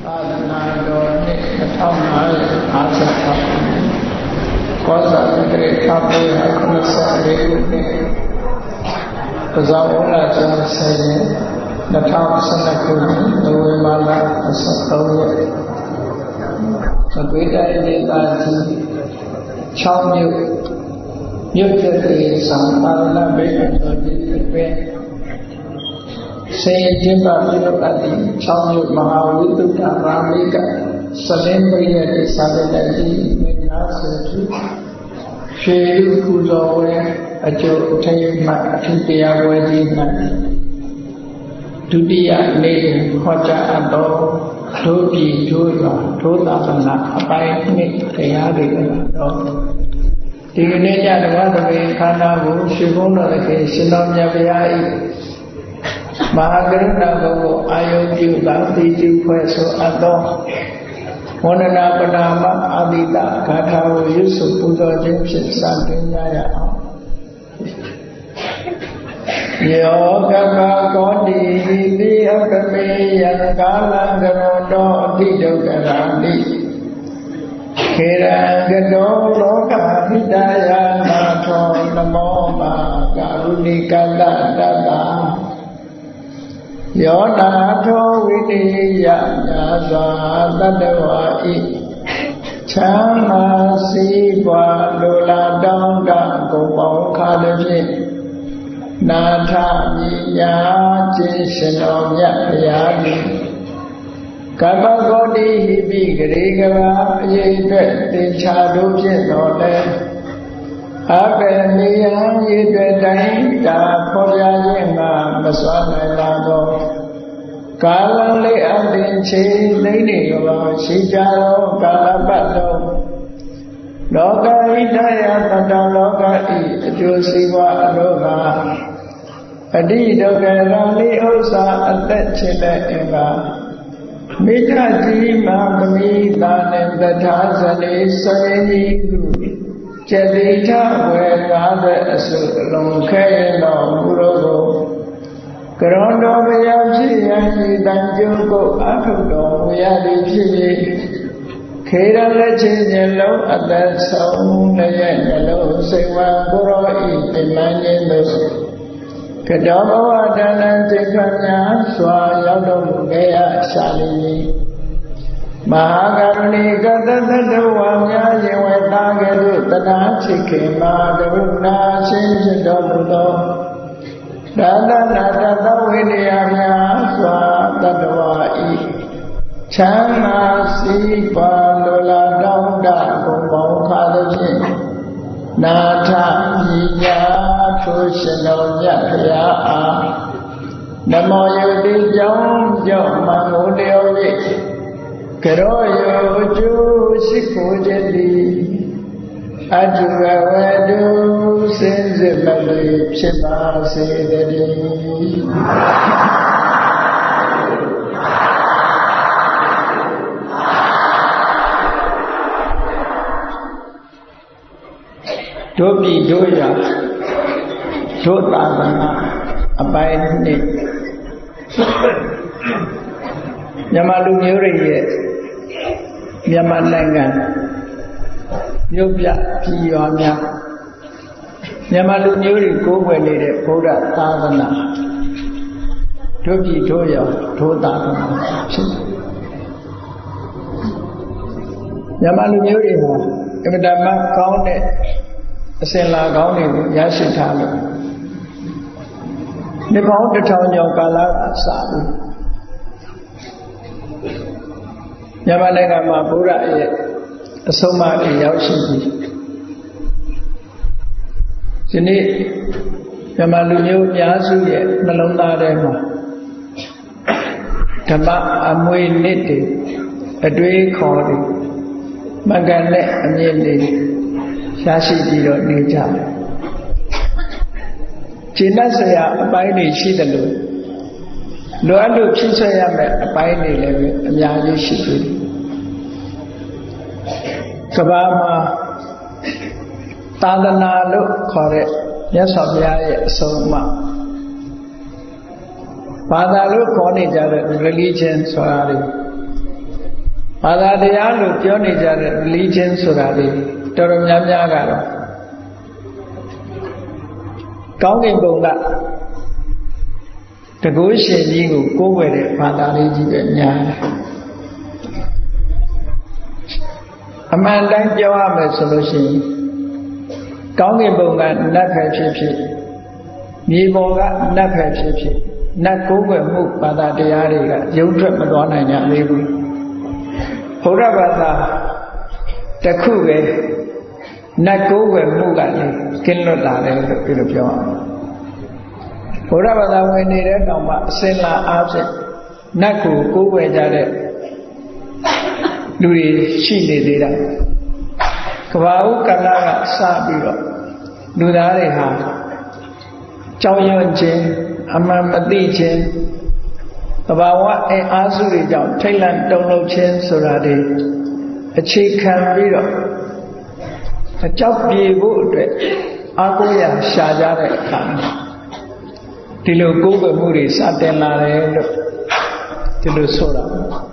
သာသနာတော်နှစ်2556ကောဇာတိတိ1994ခုနှစ်ပဇောဝလကျမ်း10ရက်2012ခုနှစ်နိုဝင်ဘာလ23ရက်သဘေတိုင်းဒေသကြီး6မြို့ကျက်တွေဆောင်ပါရဏဘေကတော်ဒီပဲစေကျင်းပပြုလုပ်အပ်သည့်6မြို့မဟာဝိသုဒ္ဓရာမိကစလင်းပရိယတိစာရဏတိမင်္ဂလာစေတုရွှေလူကုသောဝဲအကျိုးအထိတ်မှအထူးတရားဝဲကြီး၌ဒုတိယနေ့တွင်ဟောကြားအပ်သောဒုပြည်ဒုရွာဒုသာသနာအပိုင်းနှစ်တရားတွေတော့ဒီကနေ့ညဓမ္မသဘင်ခန္ဓာကိုရွှေဘုန်းတော်သခင်ရှင်တော်မြတ်ဗျာ၏မဟာကရုဏာဘုံကိုအာယုပြုသာတိကျဖွဲ့ဆိုအပ်သောဝန္ဒနာပနာမအာတိတဂါထာကိုရွတ်ဆိုပူဇော်ခြင်းဖြင့်စတင်ကြရအောင်ယောကကကောတိတိအကမေယကာလံကရောတောအတိဒုက္ခရာတိခေရံကတောလောကဟိတယနာထောနမောမာကာရုဏိကတတ္တယောနာထောဝိတိယညာသာတတ္တဝါဤချမ်းသာစီးပွားလိုလားတောင်းတကုန်ပေါင်းခါသည်ဖြင့်နာထမြညာခြင်းရှင်တော်မြတ်ဗျာတိကပ္ပဂောတိဟိပိဂရေကဘာအရေးအတွက်တင်ချာတို့ဖြင့်တော်လဲအပေနိယံရေအတွက်တိုင်းတာဖော်ပြခြင်းကမစွမ်းနိုင်လာသောကာလလေးအတင်ချေသိနေရောရှိကြသောကာလပတ်လုံးလောကဣတယတတလောကဤအကျိုးစီးပွားအလို့ကအတိဒုက္ခရာလိဥစ္စာအသက်ချင်တဲ့အင်္ဂါမိထတိမသမီးသာနဲ့တထာဇနေစရိကြီးကုကျတိထဝေ50အစုအလုံးခဲတော်မူတော်ကိုကရောတော်ဘုရားဖြစ်ရန်ဤတန်ကျုပ်ကိုအထုတော်မူရသည်ဖြစ်၍ခေရလက်ချင်းမျက်လုံးအသက်ဆုံးရဲ့မျက်လုံးစိတ်ဝါကိုရောဤပြမန်းခြင်းတို့ကတောဘဝတဏ္ဍစိတ်ခံများစွာရောက်တော်မူခဲ့ရရှာလိမ့်မည်မဟာကရုဏီကတတ္တဝါများရင်ဝဲသားကဲ့သို့တဏှာချစ်ခင်မဟာကရုဏာရှင်ဖြစ်တော်မူသောဒါသနာတသဝိနည်းများစွာတတ္တဝါဤချမ်းသာစီးပွားလိုလားတောင်းတကုန်ပေါင်းခါသည်ဖြင့်နာထပညာထိုရှင်တော်မြတ်ဗျာအားနမောယတိကြောင့်ကြောင့်မငိုလျော်၍ကရောယောကျိုးရှိခိုးခြင်းသည်အတုဝဝတုစင်စစ်မလေးဖြစ်ပါစေတည်းတို့ပြည်တို့ရာတို့သာသနာအပိုင်းနှစ်မြန်မာလူမျိုးတွေရဲ့မြန်မာနိုင်ငံမြို့ပြပြည်ရွာများမြန်မာလူမျိုးတွေကိုးကွယ်နေတဲ့ဗုဒ္ဓသာသနာတို့ပြည်တို့ရာတို့သာသနာဖြစ်မြန်မာလူမျိုးတွေဟာအမတမကောင်းတဲ့အစဉ်လာကောင်းတွေကိုရရှိထားလို့ဒီပေါင်း1000ကျော်ကာလကစပြီးမြန်မာနိုင်ငံမှာဗုဒ္ဓရဲ့အဆုံးအမတွေရောက်ရှိပြီးဒီနေ့မြန်မာလူမျိုးအများစုရဲ့နှလုံးသားထဲမှာဓမ္မအမွေနှစ်တွေအတွေးခေါ်တွေမကန့်နဲ့အမြင့်တွေရရှိပြီးတော့နေကြတယ်။ကျင့်တတ်စရာအပိုင်းတွေရှိတယ်လို့လိုအပ်လို့ဖြစ်ဆက်ရမယ့်အပိုင်းတွေလည်းပဲအများကြီးရှိသေးတယ်။ကမ္ဘာမှာသာသနာလို့ခေါ်တဲ့မြတ်စွာဘုရားရဲ့အဆုံးအမဘာသာလို့ခေါ်နေကြတဲ့ religion ဆိုတာတွေဘာသာတရားလို့ပြောနေကြတဲ့ religion ဆိုတာလေတော်တော်များများကတော့ကောင်းကင်ဘုံကတကုရှင်ကြီးကိုကိုးကွယ်တဲ့ဘာသာလေးကြီးပဲများတယ်အမှန်တိုင်းပြောရမယ်ဆိုလို့ရှိရင်ကောင်းကင်ဘုံကနတ်ပဲဖြစ်ဖြစ်မြေပေါ်ကနတ်ပဲဖြစ်ဖြစ်နတ်ကိုးကွယ်မှုဘာသာတရားတွေကရုပ်ထွက်မသွားနိုင်ကြသေးဘူးဘုရားဘာသာတစ်ခုပဲနတ်ကိုးကွယ်မှုကလည်းကင်းလွတ်လာတယ်လို့ပြောရအောင်ဘုရားဘာသာဝင်နေတဲ့တောင်မှအစင်လာအားဖြင့်နတ်ကိုကိုးကွယ်ကြတဲ့လူတွေရှိနေသေးတာကဘာဦးကလာကစပြီးတော့လူသားတွေဟာကြောင်ရွံ့ခြင်းအမှန်မသိခြင်းသဘာဝအင်အားစုတွေကြောင့်ထိတ်လန့်တုန်လှုပ်ခြင်းဆိုတာတွေအခြေခံပြီးတော့အကြောက်ပြေဖို့အတွက်အားကိုးရရှာကြတဲ့အခါဒီလိုကိုးကွယ်မှုတွေစတင်လာတယ်လို့ဒီလိုဆိုတာ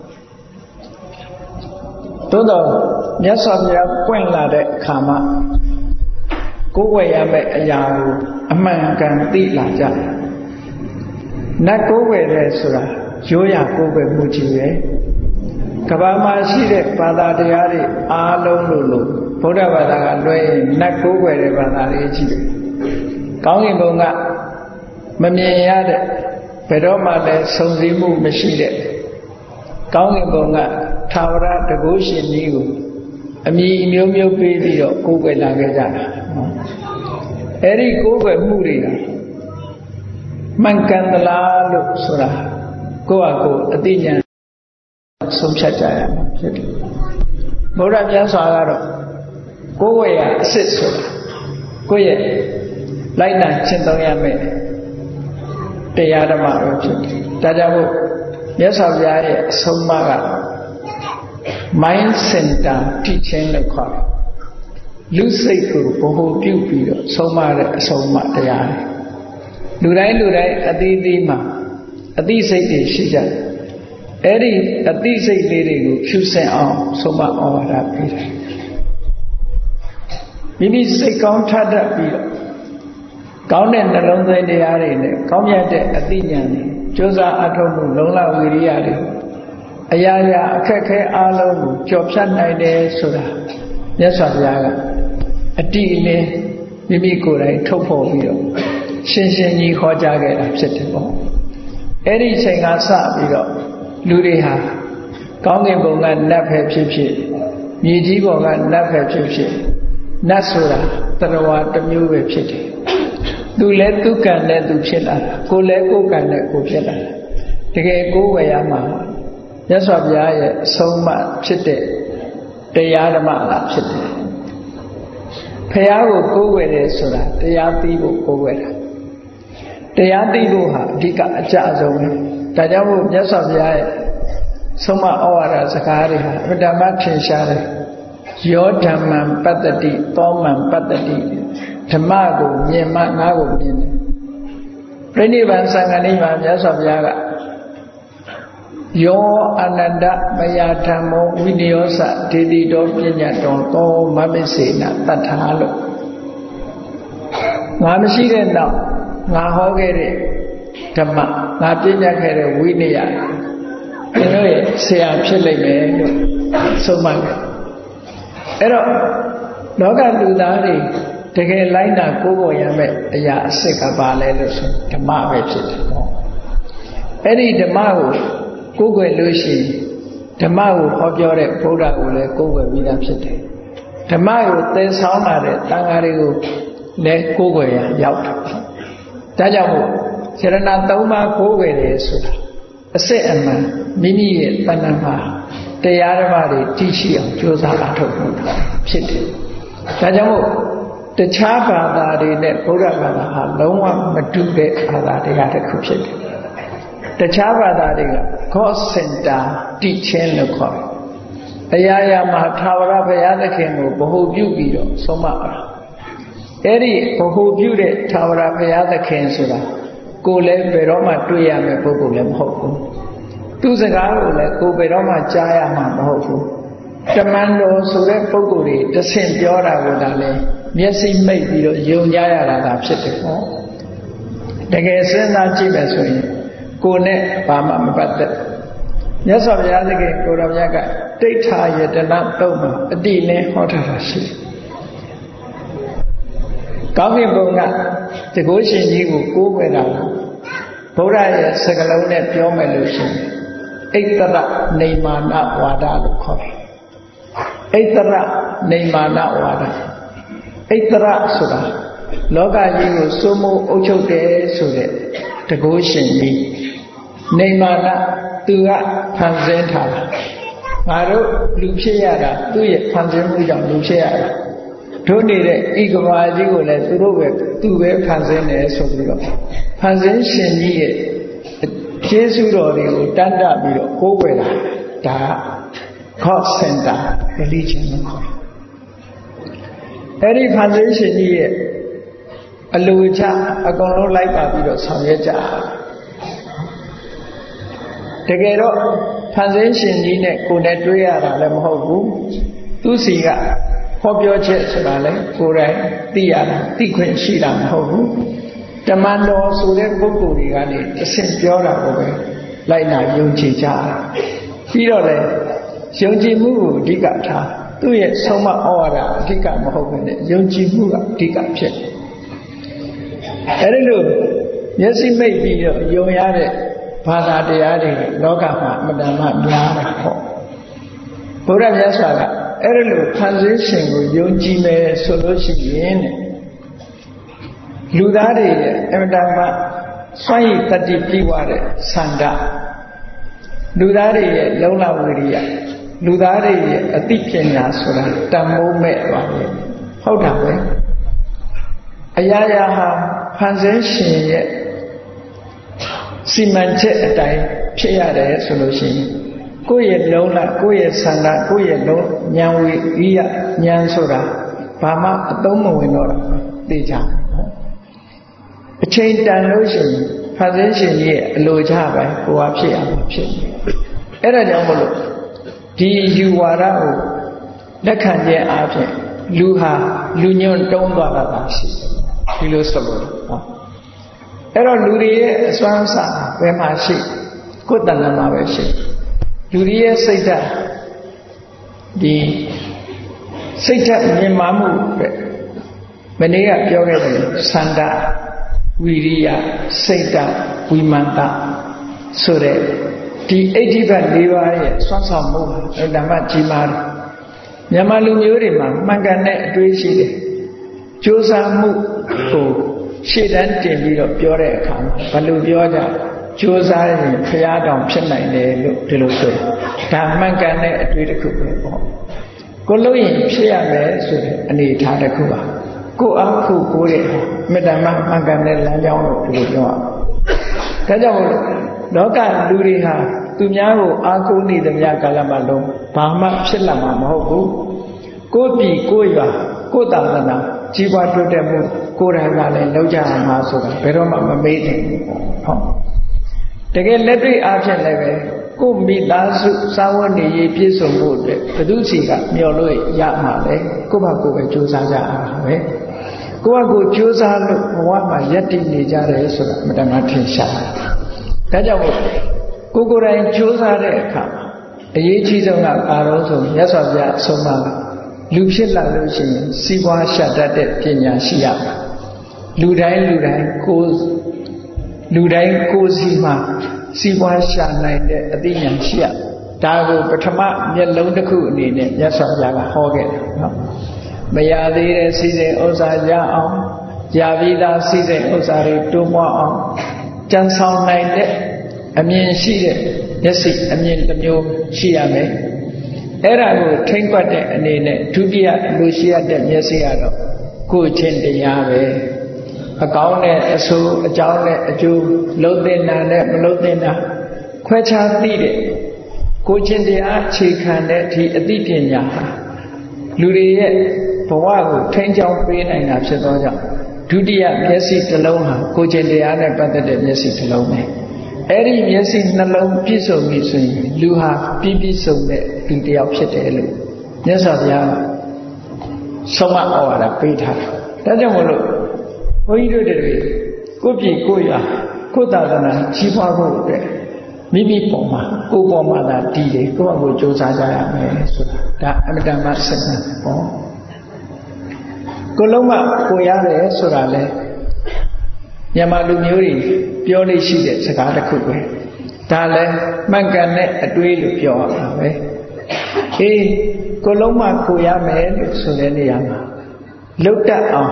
သို့တော့မြတ်စွာဘုရားပွင့်လာတဲ့အခါမှာကိုးကွယ်ရမယ့်အရာကိုအမှန်ကန်သိလာကြတယ်နတ်ကိုးကွယ်တယ်ဆိုတာရိုးရာကိုးကွယ်မှုကြီးပဲကမ္ဘာမှာရှိတဲ့ဘာသာတရားတွေအားလုံးလို့ဗုဒ္ဓဘာသာကလွဲရင်နတ်ကိုးကွယ်တဲ့ဘာသာတွေကြီးတယ်ကောင်းကင်ဘုံကမမြင်ရတဲ့ဘယ်တော့မှလည်းစုံစည်းမှုမရှိတဲ့ကောင်းကင်ဘုံကထာဝရတကုရှင်ကြီးကိုအမည်အမျိုးမျိုးပေးပြီးတော့ကိုးကွယ်လာခဲ့ကြတာအဲ့ဒီကိုးကွယ်မှုတွေကမှန်ကန်သလားလို့ဆိုတာကိုယ့်အကိုအသိဉာဏ်ဆုံးဖြတ်ကြရမှာဖြစ်တယ်ဘုရားမြတ်စွာကတော့ကိုယ်ဝေရအစစ်ဆိုတာကိုယ့်ရဲ့လိုက်နာကျင့်သုံးရမယ်တရားဓမ္မပဲဖြစ်တယ်ဒါကြောင့်မို့မြတ်စွာဘုရားရဲ့အဆုံးအမက mind center teaching လို့ခေါ်တယ်လူစိတ်ကိုဗဟိုပြုပြီးတော့ဆုံးမတဲ့အဆုံးအမတရားလူတိုင်းအသီးသီးမှာအသိစိတ်တွေရှိကြတယ်အဲ့ဒီအသိစိတ်လေးတွေကိုဖြူစင်အောင်ဆုံးမဩဝါဒပေးတယ်မိမိစိတ်ကောင်းထပ်တတ်ပြီးတော့ကောင်းတဲ့နှလုံးသွင်းတရားတွေနဲ့ကောင်းမြတ်တဲ့အသိဉာဏ်တွေကြိုးစားအထောက်မှုလုံလဝိရိယတွေအရာရာအခက်ခဲအားလုံးကိုကျော်ဖြတ်နိုင်တယ်ဆိုတာမြတ်စွာဘုရားကအတိအလင်းမိမိကိုယ်တိုင်ထုတ်ဖော်ပြီးတော့ရှင်းကြီးဟောကြားခဲ့တာဖြစ်တယ်ပေါ့အဲ့ဒီအချိန်ကစပြီးတော့လူတွေဟာကောင်းကင်ဘုံကနတ်ပဲဖြစ်ဖြစ်မြေကြီးပေါ်ကနတ်ပဲဖြစ်ဖြစ်နတ်ဆိုတာတရဝတစ်မျိုးပဲဖြစ်တယ်သူလည်းသူကံနဲ့သူဖြစ်လာတာကိုယ်လည်းကိုယ်ကံနဲ့ကိုယ်ဖြစ်လာတာတကယ်ကိုယ်ဝယ်ရမှာမြတ်စွာဘုရားရဲ့အဆုံးအမဖြစ်တဲ့တရားဓမ္မလားဖြစ်တယ်ဖះကိုကိုးကွယ်တယ်ဆိုတာတရားသိဖို့ကိုးကွယ်တာတရားသိဖို့ဟာအဓိကအကျအဆုံးပဲဒါကြောင့်မို့မြတ်စွာဘုရားရဲ့ဆုံးမဩဝါဒစကားတွေဟာအဓမ္မထင်ရှားတယ်ယောဓမ္မံပတ္တတိသောမံပတ္တတိဓမ္မကိုမြင်မှငါကိုမြင်တယ်ပြိဋိဘံသံဃာနိဗ္ဗာန်မြတ်စွာဘုရားကယောအနန္တမယဓမ္မောဝိနယောသဒေတိတောပညာတော်သောမမစ္စေနတတ္ထာလို့ငါမရှိတဲ့နောက်ငါဟောခဲ့တဲ့ဓမ္မငါပြညာခဲ့တဲ့ဝိနည်းကျွန်တော်ရဲ့ဆရာဖြစ်လိမ့်မယ်လို့ဆုံးမခဲ့အဲ့တော့လောကလူသားတွေတကယ်လိုက်နာကိုးကွယ်ရမယ့်အရာအစစ်ကပါလဲလို့ဆိုဓမ္မပဲဖြစ်တယ်ပေါ့အဲ့ဒီဓမ္မကိုကိုးကွယ်လို့ရှိရင်ဓမ္မကိုဟောပြောတဲ့ဗုဒ္ဓကိုလည်းကိုးကွယ်ပြီးသားဖြစ်တယ်ဓမ္မကိုသင်ဆောင်လာတဲ့တန်ဃာတွေကိုလည်းကိုးကွယ်ရရောက်တာဒါကြောင့်မို့စေရနာ၃ပါးကိုးကွယ်တယ်ဆိုတာအစစ်အမှန်မိမိရဲ့တဏ္ဍာမှာတရားဓမ္မတွေတည်ရှိအောင်ကြိုးစားအထောက်မှုဖြစ်တယ်ဒါကြောင့်မို့တခြားဘာသာတွေနဲ့ဗုဒ္ဓဘာသာဟာလုံးဝမတူတဲ့ဘာသာတရားတစ်ခုဖြစ်တယ်တခြားဘာသာတွေက God Center teaching လို့ခေါ်တယ်အရာရာမှာထာဝရဘုရားသခင်ကိုဗဟုပြုပြီးတော့ဆုံးမတာအဲ့ဒီဗဟုပြုတဲ့ထာဝရဘုရားသခင်ဆိုတာကိုယ်လည်းဘယ်တော့မှတွေ့ရမယ့်ပုဂ္ဂိုလ်လည်းမဟုတ်ဘူးသူစကားကိုလည်းကိုယ်ဘယ်တော့မှကြားရမှာမဟုတ်ဘူးတမန်တော်ဆိုတဲ့ပုဂ္ဂိုလ်တွေတဆင့်ပြောတာကိုဒါလည်းမျက်စိမိတ်ပြီးတော့ယုံကြရတာသာဖြစ်တယ်ဟောတကယ်စဉ်းစားကြည့်မယ်ဆိုရင်ကိုယ်နဲ့ဘာမှမပတ်သက်မြတ်စွာဘုရားသခင်ကိုယ်တော်မြတ်ကဒိဋ္ဌာယတနာတုံးမှာအတိနဲ့ဟောထားတာရှိတယ်ကောင်းကင်ဘုံကတကုရှင်ကြီးကိုကိုးကွယ်တာဘုရားရဲ့စကားလုံးနဲ့ပြောမယ်လို့ရှိရင်ဣတ္တရနေမာနဝါဒလို့ခေါ်တယ်ဣတ္တရနေမာနဝါဒဣတ္တရဆိုတာလောကကြီးကိုစိုးမိုးအုပ်ချုပ်တယ်ဆိုတဲ့တကုရှင်ကြီးနေမာနသူကဖန်ဆင်းထားတာငါတို့လူဖြစ်ရတာသူ့ရဲ့ဖန်ဆင်းမှုကြောင့်လူဖြစ်ရတာတို့နေတဲ့ဤကဘာကြီးကိုလည်းသူပဲဖန်ဆင်းတယ်ဆိုပြီးတော့ဖန်ဆင်းရှင်ကြီးရဲ့ကျေးဇူးတော်တွေကိုတန်တပြီးတော့ကိုးကွယ်တာဒါက God Center religion လို့ခေါ်တယ်အဲ့ဒီဖန်ဆင်းရှင်ကြီးရဲ့အလိုချအကုန်လုံးလိုက်ပါပြီးတော့ဆောင်ရွက်ကြတကယ်တော့ဖန်ဆင်းရှင်ကြီးနဲ့ကိုယ်နဲ့တွေ့ရတာလည်းမဟုတ်ဘူးသူစီကဟောပြောချက်ဆိုတာလည်းကိုယ်တိုင်သိရတာသိခွင့်ရှိတာမဟုတ်ဘူးတမန်တော်ဆိုတဲ့ပုဂ္ဂိုလ်တွေကနေအစဉ်ပြောတာကိုပဲလိုက်နာယုံကြည်ကြတာပြီးတော့လည်းယုံကြည်မှုကိုအဓိကထားသူ့ရဲ့ဆုံးမဩဝါဒအဓိကမဟုတ်ဘဲနဲ့ယုံကြည်မှုကအဓိကဖြစ်အဲဒီလိုမျက်စိမိတ်ပြီးတော့ယုံရတဲ့ဘာသာတရားတွေလောကမှာအမှန်တမ်းများတာပေါ့ဘုရားမြတ်စွာကအဲ့ဒီလိုဖန်ဆင်းရှင်ကိုယုံကြည်မယ်ဆိုလို့ရှိရင်လူသားတွေရဲ့အမှန်တမ်းစွန့်ရည်တတိပြီးွားတဲ့ဆန္ဒလူသားတွေရဲ့လုံလဝိရိယလူသားတွေရဲ့အသိပညာဆိုတာတန်မိုးမဲ့သွားတယ်ဟုတ်တာပဲအရာရာဟာဖန်ဆင်းရှင်ရဲ့စီမံချက်အတိုင်းဖြစ်ရတယ်ဆိုလို့ရှိရင်ကိုယ့်ရဲ့လုံးလကိုယ့်ရဲ့ဆန္ဒကိုယ့်ရဲ့လုံးဉာဏ်ဝိရိယဉာဏ်ဆိုတာဘာမှအသုံးမဝင်တော့တာသိကြအချိန်တန်လို့ရှိရင်ဖန်ဆင်းရှင်ရဲ့အလိုချပဲကိုယ်ဟာဖြစ်ရမှာဖြစ်အဲ့ဒါကြောင့်မလို့ဒီယူဝါဒကိုလက်ခံခြင်းအပြင်လူဟာလူညွန့်တုံးသွားတာပါရှိဒီလိုဆိုလို့အဲ့တော့လူတွေရဲ့အစွမ်းအစဘယ်မှာရှိကိုယ်တဏ္ဍာမှာပဲရှိလူတွေရဲ့စိတ်ဓာတ်ဒီစိတ်ဓာတ်မြင်မာမှုပဲမနေ့ကပြောခဲ့တယ်စန္ဒဝီရိယစိတ်ဓာတ်ဝိမာန်တဆိုတဲ့ဒီအဋ္ဌိဘတ်၄ပါးရဲ့စွမ်းဆောင်မှုဓမ္မကြီးမားတယ်မြန်မာလူမျိုးတွေမှာမှန်ကန်တဲ့အတွေးရှိတယ်ကြိုးစားမှုကိုရှေ့တန်းတင်ပြီးတော့ပြောတဲ့အခါမှာဘယ်လိုပြောကြကြိုးစားရင်ဖရာတောင်ဖြစ်နိုင်တယ်လို့ဒီလိုဆိုဒါမှန်ကန်တဲ့အတွေးတစ်ခုပဲပေါ့ကိုလို့ရင်ဖြစ်ရမယ်ဆိုတဲ့အနေအထားတစ်ခုပါကိုအားခုကိုတဲ့မေတ္တာမှမှန်ကန်တဲ့လမ်းကြောင်းလို့ဒီလိုပြောရအောင်ဒါကြောင့်လောကလူတွေဟာသူများကိုအားကိုးနေသမျှကာလပတ်လုံးဘာမှဖြစ်လာမှာမဟုတ်ဘူးကိုယ်ပြည်ကိုယ်ရွာကိုယ်သာသနာကြီးပွားတိုးတက်မှုကိုယ်တိုင်ကလည်းလောက်ကြရမှာဆိုတာဘယ်တော့မှမမေ့နိုင်ဘူးဟုတ်တကယ်လက်တွေ့အားဖြင့်လည်းပဲကိုယ်မိသားစုစာဝတ်နေရေးပြည့်စုံဖို့အတွက်ဘုသူစီကမျှော်လို့ရမှာလေကိုယ့်ဘာကိုယ်ပဲကြိုးစားကြရတာပဲကိုယ့်ဘာကိုယ်ကြိုးစားလို့ဘဝမှာယက်တည်နေကြတယ်ဆိုတာအမှန်တမ်းထင်ရှားတယ်ဒါကြောင့်ကိုယ်တိုင်ကြိုးစားတဲ့အခါအရေးကြီးဆုံးကအာရုံဆိုမြတ်စွာဘုရားအဆုံးအမလူဖြစ်လာလို့ရှိရင်စီးပွားရှာတတ်တဲ့ပညာရှိရမယ်လူတိုင်းကိုယ်စီမှာစီးပွားရှာနိုင်တဲ့အသိဉာဏ်ရှိရဒါကိုပထမမျက်လုံးတစ်ခုအနေနဲ့မြတ်စွာဘုရားကဟောခဲ့တယ်နော်မရသေးတဲ့စီစဉ်ဥစ္စာရအောင်ရပြီးသားစီစဉ်ဥစ္စာတွေတိုးပွားအောင်ကြံဆောင်နိုင်တဲ့အမြင်ရှိတဲ့မျက်စိအမြင်တစ်မျိုးရှိရမယ်အဲ့ဒါကိုထိမ့်ကွက်တဲ့အနေနဲ့ဒုတိယလူရှိရတဲ့မျက်စိကတော့ကိုယ်ချင်းတရားပဲအကောင်းနဲ့အဆိုးအကြောင်းနဲ့အကျိုးလုံးသိတာနဲ့မလုံးသိတာခွဲခြားသိတဲ့ကိုယ်ချင်းတရားအခြေခံတဲ့ဒီအသိပညာဟာလူတွေရဲ့ဘဝကိုထိန်းချောင်းပေးနိုင်တာဖြစ်သောကြောင့်ဒုတိယမျက်စိတစ်လုံးဟာကိုယ်ချင်းတရားနဲ့ပတ်သက်တဲ့မျက်စိတစ်လုံးပဲအဲ့ဒီမျက်စိနှလုံးပြည့်စုံပြီဆိုရင်လူဟာပြည့်စုံတဲ့သူတစ်ယောက်ဖြစ်တယ်လို့မြတ်စွာဘုရားဆုံးမဩဝါဒပေးထားတယ်ဒါကြောင့်မို့လို့ဘုန်းကြီးတို့တွေကိုပြည်ကိုရွာကိုသာသနာကြီးပွားဖို့အတွက်မိမိပေါ်မှာကိုယ်ပေါ်မှာသာတည်တယ်ကိုယ့်အကိုစူးစမ်းကြရမယ်ဆိုတာဒါအမတန်မှဆက်ဆံပေါ့ကိုလုံးမကိုရတယ်ဆိုတာလဲမြန်မာလူမျိုးတွေပြောလို့ရှိတဲ့စကားတစ်ခုပဲဒါလည်းမှန်ကန်တဲ့အတွေးလို့ပြောရမှာပဲအေးကိုလုံးမကိုရမယ်လို့ဆိုတဲ့နေရာမှာလုတ်တတ်အောင်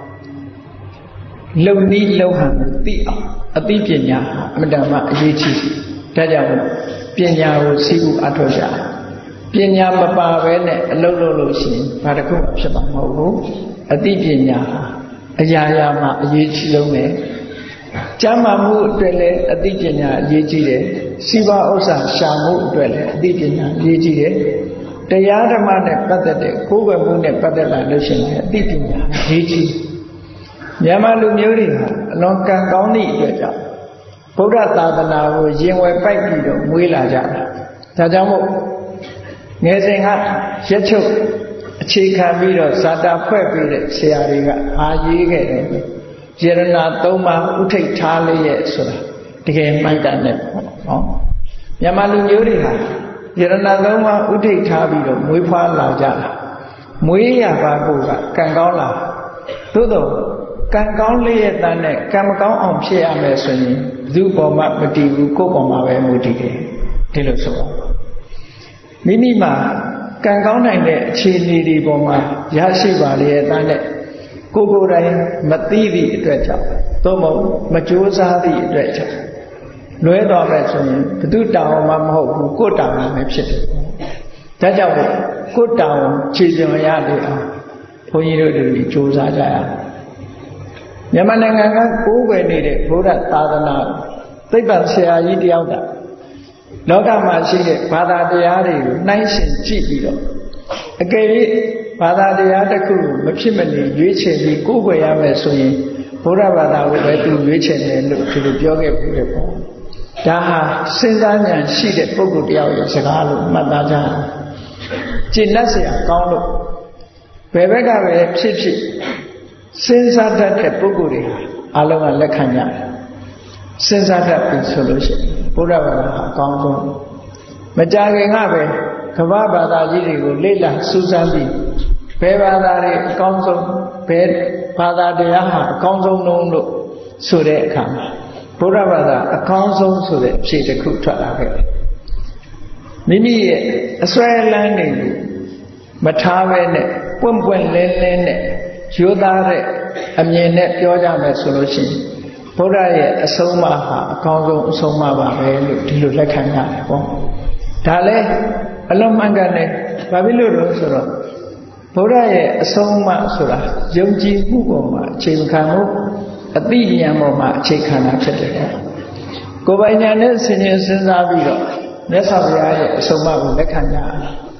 လုံနည်းလုံဟန်ကိုသိအောင်အသိပညာအမတန်မှအရေးကြီးဒါကြောင့်ပညာကိုစီးပူအထောက်ကြပညာမပါဘဲနဲ့အလုပ်လုပ်လို့ရှိရင်ဘာတစ်ခုမှဖြစ်မှာမဟုတ်ဘူးအသိပညာအရာရာမှာအရေးကြီးဆုံးပဲကျမ်းမာမှုအတွက်လည်းအသိပညာအရေးကြီးတယ်စီးပွားဥစ္စာရှာမှုအတွက်လည်းအသိပညာအရေးကြီးတယ်တရားဓမ္မနဲ့ပတ်သက်တဲ့ကိုယ်ဝယ်မှုနဲ့ပတ်သက်လာလို့ရှိရင်အသိပညာအရေးကြီးမြန်မာလူမျိုးတွေဟာအလွန်ကံကောင်းသည့်အတွက်ကြောင့်ဗုဒ္ဓသာသနာကိုရင်ဝယ်ပိုက်ပြီးတော့မွေးလာကြတာဒါကြောင့်မို့ငယ်စဉ်ကရက်ချုပ်အခြေခံပြီးတော့ဇာတာဖွဲ့ပြီးတဲ့ဆရာတွေကအားရေးခဲ့တယ်ယရဏသုံးပါးဥထိတ်ထားလေးရဲ့ဆိုတာတကယ်မှန်ကန်တယ်ပေါ့နော်မြန်မာလူမျိုးတွေဟာယရဏသုံးပါးဥထိတ်ထားပြီးတော့မွေးဖွားလာကြတာမွေးရပါကိုကကံကောင်းလာသို့တော့ကံကောင်းလေးရဲ့တန်းနဲ့ကံမကောင်းအောင်ဖြစ်ရမယ်ဆိုရင်သူ့ပေါ်မှာမတည်ဘူးကိုယ့်ပေါ်မှာပဲမူတည်တယ်ဒီလိုဆိုတော့မိမိမှာကံကောင်းနိုင်တဲ့အခြေအနေတွေပေါ်မှာရရှိပါလေရဲ့တန်းနဲ့ကိုယ်ကိုယ်တိုင်မသိသည့်အတွက်ကြောင့်သို့မဟုတ်မကြိုးစားသည့်အတွက်ကြောင့်လွဲသွားမယ်ဆိုရင်ဘသူတောင်းမှမဟုတ်ဘူးကိုယ်တောင်းမှဖြစ်တယ်ဒါကြောင့်ကိုယ်တောင်းခြေစွံရလေအောင်ဘုန်းကြီးတို့တွေကြိုးစားကြရအောင်မြန်မာနိုင်ငံကကိုးကွယ်နေတဲ့ဘုရားသာသနာသိပ္ပံဆရာကြီးတယောက်ကလောကမှာရှိတဲ့ဘာသာတရားတွေကိုနှိုင်းယှဉ်ကြည့်ပြီးတော့အကယ်၍ဘာသာတရားတစ်ခုကိုမဖြစ်မနေရွေးချယ်ပြီးကိုးကွယ်ရမယ်ဆိုရင်ဘုရားဘာသာကိုပဲသူရွေးချယ်တယ်လို့ဒီလိုပြောခဲ့ပြီးတယ်ပေါ့ဒါဟာစဉ်းစားဉာဏ်ရှိတဲ့ပုဂ္ဂိုလ်တယောက်ရဲ့စကားလို့မှတ်သားကြအောင်ကျင့်တတ်เสียကောင်းလို့ဘယ်ဘက်ကပဲဖြစ်ဖြစ်စဉ်းစားတတ်တဲ့ပုဂ္ဂိုလ်တွေအလုံးကလက်ခံကြတယ်စဉ်းစားတတ်ပြီဆိုလို့ရှိရင်ဘုရားဘာသာအကောင်းဆုံးမကြာခင်ကပဲကမ္ဘာဘာသာကြီးတွေကိုလေ့လာစူးစမ်းပြီးဘယ်ဘာသာတွေအကောင်းဆုံးဘယ်ဘာသာတရားဟာအကောင်းဆုံးလုံးလို့ဆိုတဲ့အခါမှာဘုရားဘာသာအကောင်းဆုံးဆိုတဲ့အဖြေတစ်ခုထွက်လာခဲ့တယ်မိမိရဲ့အစွဲလန်းတွေကိုမထားဘဲနဲ့ပွင့်ပွင့်လင်းလင်းနဲ့ရိုးသားတဲ့အမြင်နဲ့ပြောကြမယ်ဆိုလို့ရှိရင်ဘုရားရဲ့အဆုံးအမဟာအကောင်းဆုံးအဆုံးအမပါပဲလို့ဒီလိုလက်ခံရတယ်ပေါ့ဒါလည်းအလုံးမှန်ကန်တယ်ဘာဖြစ်လို့လဲဆိုတော့ဘုရားရဲ့အဆုံးအမဆိုတာယုံကြည်မှုပေါ်မှာအခြေခံမှုအသိဉာဏ်ပေါ်မှာအခြေခံတာဖြစ်တယ်ကိုယ်ပိုင်ဉာဏ်နဲ့ဆင်ခြင်စဉ်းစားပြီးတော့မြတ်စွာဘုရားရဲ့အဆုံးအမကိုလက်ခံကြရတယ်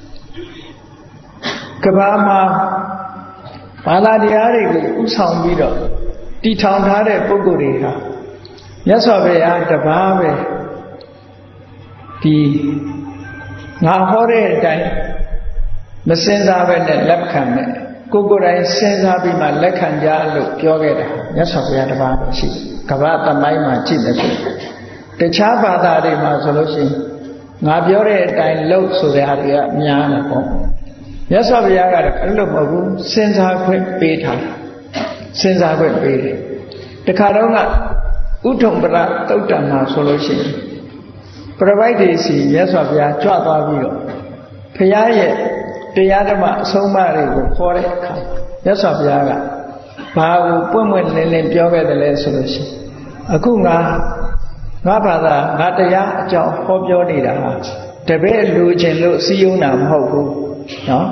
ကမ္ဘာမှာဘာသာတရားတွေကိုဥဆောင်ပြီးတော့တည်ထောင်ထားတဲ့ပုဂ္ဂိုလ်တွေဟာမြတ်စွာဘုရားတပါးပဲဒီငါဟောတဲ့အတိုင်းမစင်စားပဲနဲ့လက်ခံနဲ့ကိုယ်ကိုယ်တိုင်စဉ်းစားပြီးမှလက်ခံကြလို့ပြောခဲ့တာမြတ်စွာဘုရားတပါးပဲရှိတယ်ကမ္ဘာသမိုင်းမှာကြည့်မယ်ဆိုတခြားဘာသာတွေမှာဆိုလို့ရှိရင်ငါပြောတဲ့အတိုင်းလုပ်ဆိုတဲ့အားတွေကများတယ်ပေါ့မြတ်စွာဘုရားကတော့အဲ့လိုမဟုတ်ဘူးစဉ်းစားခွင့်ပေးထားစဉ်းစားခွင့်ပေးတယ်တခါတော့ကဥထုံပရသုတ်တံမှာဆိုလို့ရှိရင်ပရပိုက်တွေစီမြတ်စွာဘုရားကြွသွားပြီးတော့ဘုရားရဲ့တရားဓမ္မအဆုံးအမတွေကိုခေါ်တဲ့အခါမြတ်စွာဘုရားကဘာကိုပွင့်ပွင့်လင်းလင်းပြောခဲ့တယ်လဲဆိုလို့ရှိရင်အခုငါဘာသာငါတရားအကြောင်းဟောပြောနေတာဟာတပည့်လူချင်းလို့စည်းရုံးတာမဟုတ်ဘူးနော်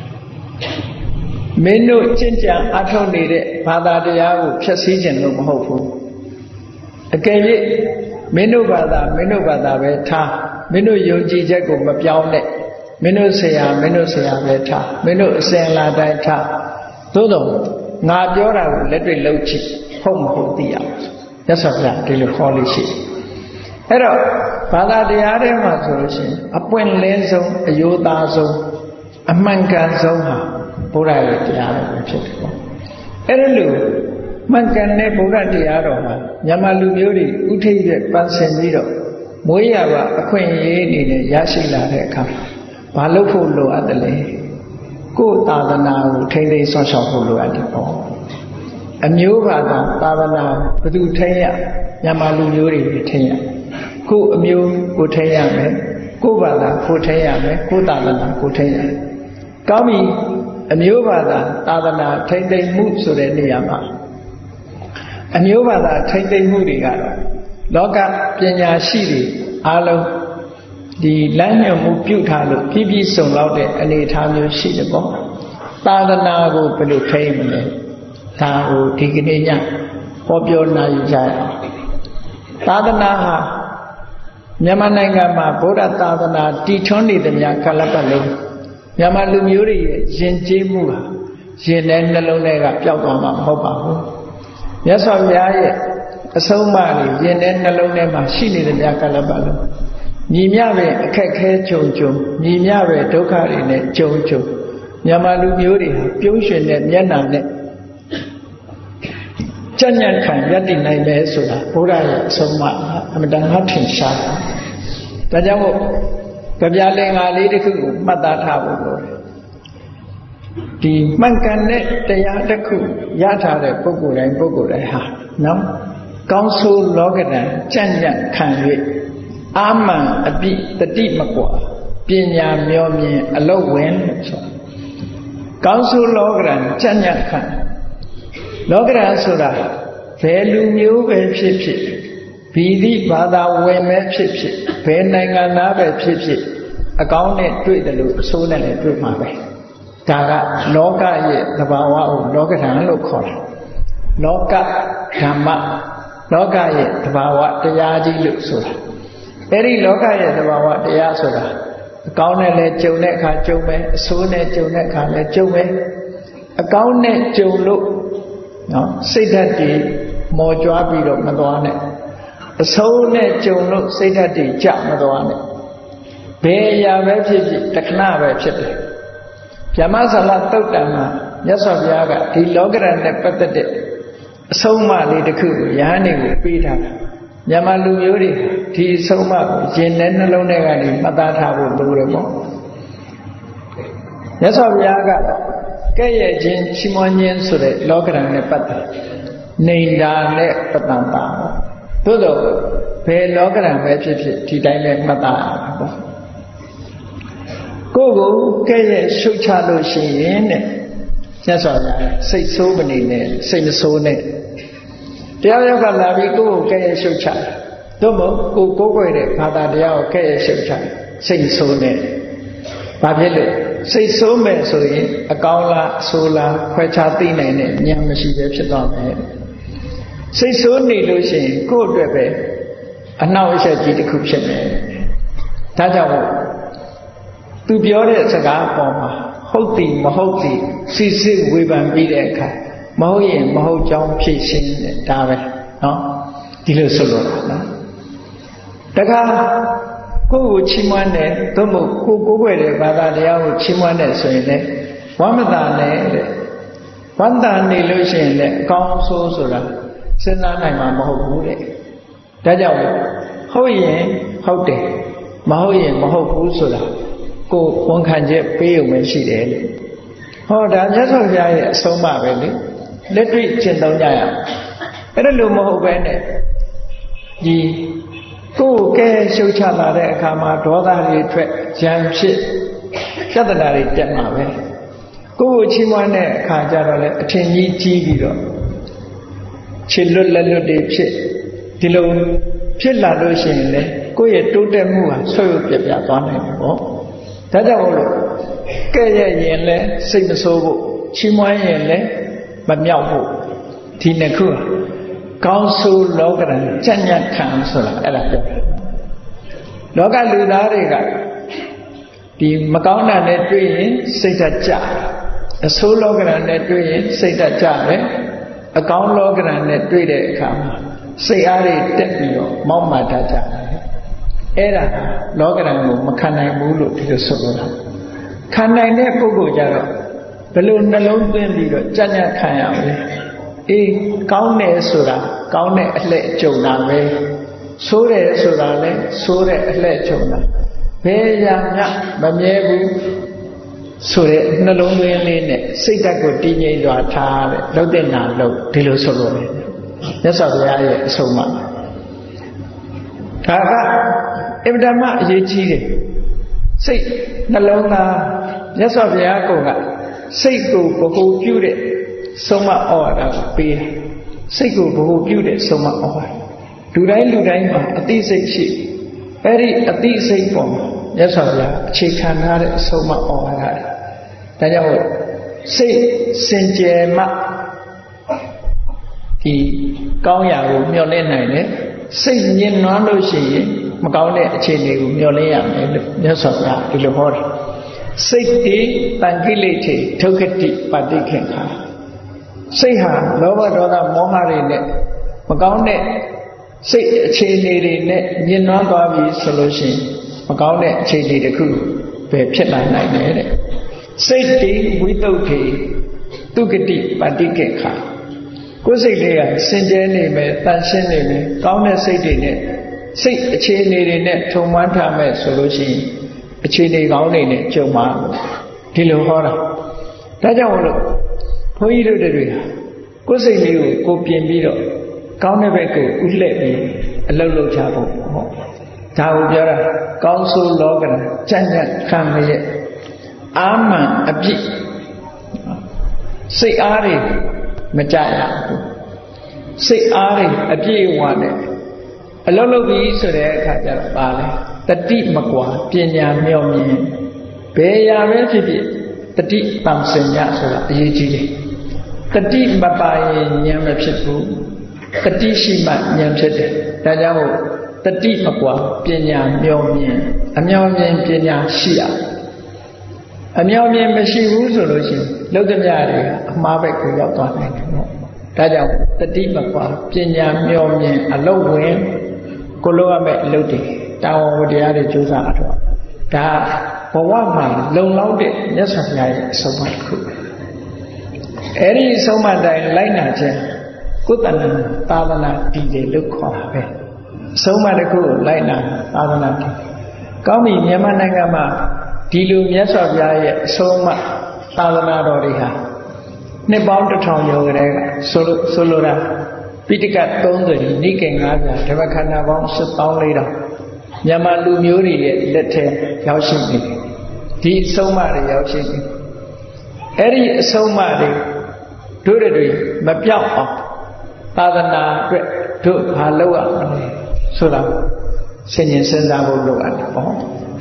မင်းတို့ကျင့်ကြံအထောက်နေတဲ့ဘာသာတရားကိုဖျက်ဆီးခြင်းလို့မဟုတ်ဘူးအကယ်၍မင်းတို့ဘာသာပဲထားမင်းတို့ယုံကြည်ချက်ကိုမပြောင်းနဲ့မင်းတို့ဆရာပဲထားမင်းတို့အစဉ်လာတိုင်းထားသို့တော့ငါပြောတာကိုလက်တွေ့လုပ်ကြည့်ဟုတ်မဟုတ်သိရအောင်မြတ်စွာဘုရားဒီလိုခေါ်လို့ရှိတယ်အဲ့တော့ဘာသာတရားထဲမှာဆိုလို့ရှိရင်အပွင့်လင်းဆုံးအယိုးသားဆုံးအမှန်ကန်ဆုံးဟာဘုရားရဲ့တရားတော်ပဲဖြစ်တယ်ပေါ့အဲ့ဒါလို့မှန်ကန်တဲ့ဘုရားတရားတော်ဟာမြန်မာလူမျိုးတွေဥထိပ်ရဲ့ပန်းစင်ပြီးတော့မွေးရပါအခွင့်အရေးအနေနဲ့ရရှိလာတဲ့အခါဘာလုပ်ဖို့လိုအပ်တယ်လဲကိုယ်သာသနာကိုထိန်းသိမ်းဆောင်ရှောက်ဖို့လိုအပ်တယ်ပေါ့အမျိုးဘာသာသာသနာဘယ်သူထိန်းရမြန်မာလူမျိုးတွေထိန်းရကိုယ်အမျိုးကိုထိန်းရမယ်ကိုယ်ဘာသာကိုထိန်းရမယ်ကိုယ်သာသနာကိုထိန်းရမယ်ကောင်းပြီအမျိုးဘာသာသာသနာထိန်းသိမ်းမှုဆိုတဲ့နေရာမှာအမျိုးဘာသာထိန်းသိမ်းမှုတွေကတော့လောကပညာရှိတွေအားလုံးဒီလမ်းညွှန်မှုပြုထားလို့ပြည့်ပြည့်စုံလောက်တဲ့အနေအထားမျိုးရှိတယ်ပေါ့သာသနာကိုဘယ်လိုထိန်းမလဲဒါကိုဒီကနေ့ညဟောပြောနာယူကြရအောင်သာသနာဟာမြန်မာနိုင်ငံမှာဗုဒ္ဓသာသနာတည်ထွန်းနေသည်များကာလပတ်လုံးမြန်မာလူမျိုးတွေရဲ့ယဉ်ကျေးမှုဟာရင်ထဲနှလုံးထဲကပျောက်သွားမှာမဟုတ်ပါဘူးမြတ်စွာဘုရားရဲ့အဆုံးအမတွေရင်ထဲနှလုံးထဲမှာရှိနေသည်များကာလပတ်လုံးညီမျှပဲအခက်ခဲကြုံညီမျှပဲဒုက္ခတွေနဲ့ကြုံမြန်မာလူမျိုးတွေဟာပြုံးရွှင်တဲ့မျက်နှာနဲ့ကြံ့ညံ့ခံရည်တည်နိုင်မယ်ဆိုတာဘုရားရဲ့အဆုံးအမအမှန်တမ်းထင်ရှားတယ်ဒါကြောင့်မို့ကြပြလင်္ကာလေးတစ်ခုကိုမှတ်သားထားဖို့လိုတယ်ဒီမှန်ကန်တဲ့တရားတစ်ခုရထားတဲ့ပုဂ္ဂိုလ်တိုင်းဟာနော်ကောင်းဆိုးလောကဓာတ်ကြံ့ညံ့ခံ၍အာမန်အပိတတိမကွာပညာမျောမြင်အလုတ်ဝင်လို့ဆိုကောင်းဆိုးလောကဓာတ်ကြံ့ညံ့ခံလောကဓာတ်ဆိုတာဘယ်လူမျိုးပဲဖြစ်ဖြစ်ဗီတိဘာသာဝင်ပဲဖြစ်ဖြစ်ဘယ်နိုင်ငံသားပဲဖြစ်ဖြစ်အကောင်းနဲ့တွေ့တယ်လို့အဆိုးနဲ့လည်းတွေ့မှာပဲဒါကလောကရဲ့သဘာဝကိုလောကဓာတ်လို့ခေါ်တာလောကဓမ္မလောကရဲ့သဘာဝတရားကြီးလို့ဆိုတာအဲ့ဒီလောကရဲ့သဘာဝတရားဆိုတာအကောင်းနဲ့လည်းကြုံတဲ့အခါကြုံမယ်အဆိုးနဲ့ကြုံတဲ့အခါလည်းကြုံမယ်အကောင်းနဲ့ကြုံလို့နော်စိတ်ဓာတ်တွေမော်ကြွားပြီးတော့မသွားနဲ့အဆိုးနဲ့ကြုံလို့စိတ်ဓာတ်တွေကြမသွားနဲ့ဘယ်အရာပဲဖြစ်ဖြစ်တခဏပဲဖြစ်တယ်ဗြဟ္မဇာလတုတ်တံမှာမြတ်စွာဘုရားကဒီလောကရန်နဲ့ပတ်သက်တဲ့အဆုံးအမလေးတစ်ခုကိုယဟန်တွေကိုပေးထားတာမြန်မာလူမျိုးတွေဒီအဆုံးအမကိုရင်ထဲနှလုံးထဲကနေမှတ်သားထားဖို့လိုတယ်ပေါ့မြတ်စွာဘုရားကကဲ့ရဲ့ခြင်းချီးမွမ်းခြင်းဆိုတဲ့လောကရန်နဲ့ပတ်သက်နေတာနဲ့ပတ္တန်တာသို့တော့ဘယ်လောကရန်ပဲဖြစ်ဖြစ်ဒီတိုင်းပဲမှတ်သားရမှာပေါ့ကိုယ်ကိုကဲ့ရဲ့ရှုတ်ချလို့ရှိရင်တဲ့မြတ်စွာဘုရားစိတ်ဆိုးမနေနဲ့စိတ်မဆိုးနဲ့တရားရောက်ကလာပြီးကိုယ်ကိုကဲ့ရဲ့ရှုတ်ချသို့မဟုတ်ကိုယ်ကိုယ်ွယ်တဲ့ဘာသာတရားကိုကဲ့ရဲ့ရှုတ်ချစိတ်ဆိုးနဲ့ဘာဖြစ်လို့စိတ်ဆိုးမဲ့ဆိုရင်အကောင်းလားအဆိုးလားခွဲခြားသိနိုင်တဲ့ဉာဏ်မရှိပဲဖြစ်သွားမယ်စိတ်ဆိုးနေလို့ရှိရင်ကိုယ့်အတွက်ပဲအနှောက်အယှက်ကြီးတစ်ခုဖြစ်မယ်ဒါကြောင့်သူပြောတဲ့စကားအပေါ်မှာဟုတ်သည်မဟုတ်သည်စစ်စစ်ဝေဖန်ပြီးတဲ့အခါမဟုတ်ရင်မဟုတ်ကြောင်းဖြည့်ရှင်းတယ်ဒါပဲနော်ဒီလိုဆိုလို့နော်တခါကိုယ်ကိုချီးမွမ်းတယ်သို့မဟုတ်ကိုယ်ကိုယ်ွယ်တဲ့ဘာသာတရားကိုချီးမွမ်းတယ်ဆိုရင်လည်းဝမ်းမသာနဲ့တဲ့ဝမ်းသာနေလို့ရှိရင်လည်းအကောင်းဆိုးဆိုတာစဉ်းစားနိုင်မှာမဟုတ်ဘူးတဲ့ဒါကြောင့်ဟုတ်ရင်ဟုတ်တယ်မဟုတ်ရင်မဟုတ်ဘူးဆိုတာကိုယ်ဝန်ခံချက်ပေးုံပဲရှိတယ်လေဟောဒါမြတ်စွာဘုရားရဲ့အဆုံးအမပဲလေလက်တွေ့ကျင့်သုံးကြရအောင်အဲ့ဒါလို့မဟုတ်ပဲနဲ့ဒီကိုယ်ကဲရှုတ်ချလာတဲ့အခါမှာဒေါသတွေထွက်ရံဖြစ်ပြဿနာတွေတက်မှာပဲကိုယ်ကိုချီးမွမ်းတဲ့အခါကျတော့လေအထင်ကြီးကြီးပြီးတော့ခြေလွတ်လက်လွတ်တွေဖြစ်ဒီလိုဖြစ်လာလို့ရှိရင်လေကိုယ့်ရဲ့တိုးတက်မှုဟာဆွေးရုပ်ပြပြသွားနိုင်တယ်ပေါ့ဒါကြောင့်မို့လို့ကဲ့ရဲ့ရင်လဲစိတ်မဆိုးဖို့ချီးမွမ်းရင်လဲမမြောက်ဖို့ဒီနှစ်ခုကောင်းဆိုးလောကရန်ကြံ့ညံ့ခံဆိုတာအဲ့ဒါပြောတာလောကလူသားတွေကဒီမကောင်းတာနဲ့တွေ့ရင်စိတ်ဓာတ်ကျအဆိုးလောကရန်နဲ့တွေ့ရင်စိတ်ဓာတ်ကျတယ်အကောင်းလောကရန်နဲ့တွေ့တဲ့အခါမှာစိတ်အားတွေတက်ပြီးတော့မောက်မာတတ်ကြတယ်အဲ့ဒါလောကဓာတ်ကိုမခံနိုင်ဘူးလို့ဒီလိုဆိုလိုတာခံနိုင်တဲ့ပုဂ္ဂိုလ်ကြတော့ဘယ်လိုနှလုံးသွင်းပြီးတော့ကြံ့ကြံ့ခံရမလဲအေးကောင်းတယ်ဆိုတာကောင်းတဲ့အလှည့်ကြုံတာပဲဆိုးတယ်ဆိုတာလည်းဆိုးတဲ့အလှည့်ကြုံတာဘယ်ရာမျှမမြဲဘူးဆိုတဲ့နှလုံးသွင်းလေးနဲ့စိတ်ဓာတ်ကိုတည်ငြိမ်စွာထားတဲ့လှုပ်တဲ့နာလှုပ်ဒီလိုဆိုလို့လေမြတ်စွာဘုရားရဲ့အဆုံးအမဒါကအင်မတန်မှအရေးကြီးတယ်စိတ်နှလုံးသားမြတ်စွာဘုရားကစိတ်ကိုဗဟုပြုတဲ့ဆုံးမဩဝါဒကိုပေးတယ်စိတ်ကိုဗဟုပြုတဲ့ဆုံးမဩဝါဒလူတိုင်းမှာအသိစိတ်ရှိအဲ့ဒီအသိစိတ်ပေါ်မှာမြတ်စွာဘုရားအခြေခံထားတဲ့ဆုံးမဩဝါဒတွေဒါကြောင့်စိတ်စင်ကြယ်မှဒီကောင်းရာကိုမျှော်လင့်နိုင်တယ်စိတ်ညစ်နွမ်းလို့ရှိရင်မကောင်းတဲ့အခြေအနေကိုမျှော်လင့်ရမယ်လို့မြတ်စွာဘုရားဒီလိုဟောတယ်စိတ်တည်တန်ခိလေထေဒုက္ခတိပฏิခေခာစိတ်ဟာလောဘဒေါသမောဟတွေနဲ့မကောင်းတဲ့စိတ်အခြေအနေတွေနဲ့ညှဉ်းနှွမ်းသွားပြီဆိုလို့ရှိရင်မကောင်းတဲ့အခြေအနေတစ်ခုပဲဖြစ်လာနိုင်တယ်တဲ့စိတ်တည်ဝိတုဒ္ဓေဒုက္ခတိပฏิခေခာကိုယ်စိတ်လေးကစင်ကြယ်နေမယ်တန်ရှင်းနေမယ်ကောင်းတဲ့စိတ်တွေနဲ့စိတ်အခြေအနေတွေနဲ့ထုံမှန်းထားမယ်ဆိုလို့ရှိရင်အခြေအနေကောင်းတွေနဲ့ကြုံမှာဒီလိုဟောတာဒါကြောင့်မလို့ဘုန်းကြီးတို့တွေကိုယ်စိတ်လေးကိုကိုပြင်ပြီးတော့ကောင်းတဲ့ဘက်ကိုဥလှည့်ပြီးအလုပ်လုပ်ချဖို့ဟောဒါကိုပြောတာကောင်းဆိုးလောကဓာတ်ကြံ့ကြံ့ခံရဲ့အာမှန်အပြည့်စိတ်အားတွေမကြရဘူးစိတ်အားတွေအပြည့်အဝနဲ့အလုံးလုံးပြီးဆိုတဲ့အခါကျတော့ပါလဲတတိမကွာပညာမြော့မြင်ဘယ်ရာပဲဖြစ်ဖြစ်တတိတန်စင်ညဆိုတာအရေးကြီးတယ်တတိမပါရင်ဉာဏ်မဖြစ်ဘူးတတိရှိမှဉာဏ်ဖြစ်တယ်ဒါကြောင့်တတိမကွာပညာမြော့မြင်အမြော့မြင်ပညာရှိရအမြော့မြင်မရှိဘူးဆိုလို့ရှိရင်လောကမြတွေအမှားဘက်ကိုရောက်သွားနိုင်တယ်ပေါ့ဒါကြောင့်တတိမကွာပညာမြော့မြင်အလုပ်ဝင်ကိုလိုရမယ့်အလုပ်တွေတာဝန်ဝတ္တရားတွေကြိုးစားအထောက်ဒါဘဝမှာလုံလောက်တဲ့မြတ်စွာဘုရားရဲ့အဆုံးအမတစ်ခုအဲ့ဒီအဆုံးအမတိုင်းလိုက်နာခြင်းကုသလသာသနာတည်တယ်လို့ခေါ်တာပဲအဆုံးအမတစ်ခုကိုလိုက်နာသာသနာတည်ကောင်းပြီမြန်မာနိုင်ငံမှာဒီလိုမြတ်စွာဘုရားရဲ့အဆုံးအမသာသနာတော်တွေဟာနှစ်ပေါင်း1000ကျော်ကလေးကဆိုလိုတာပိဋက30နိကေ90ဓမ္မခန္ဓာပေါင်း7400မြန်မာလူမျိုးတွေရဲ့လက်ထဲရောက်ရှိနေတယ်ဒီအဆုံးအမတွေရောက်ရှိနေအဲ့ဒီအဆုံးအမတွေတွေမပြောက်အောင်သာသနာအတွက်တို့ဘာလုပ်ရမလဲဆိုတာဆင်ញင်စဉ်းစားဖို့လိုအပ်တယ်ပေါ့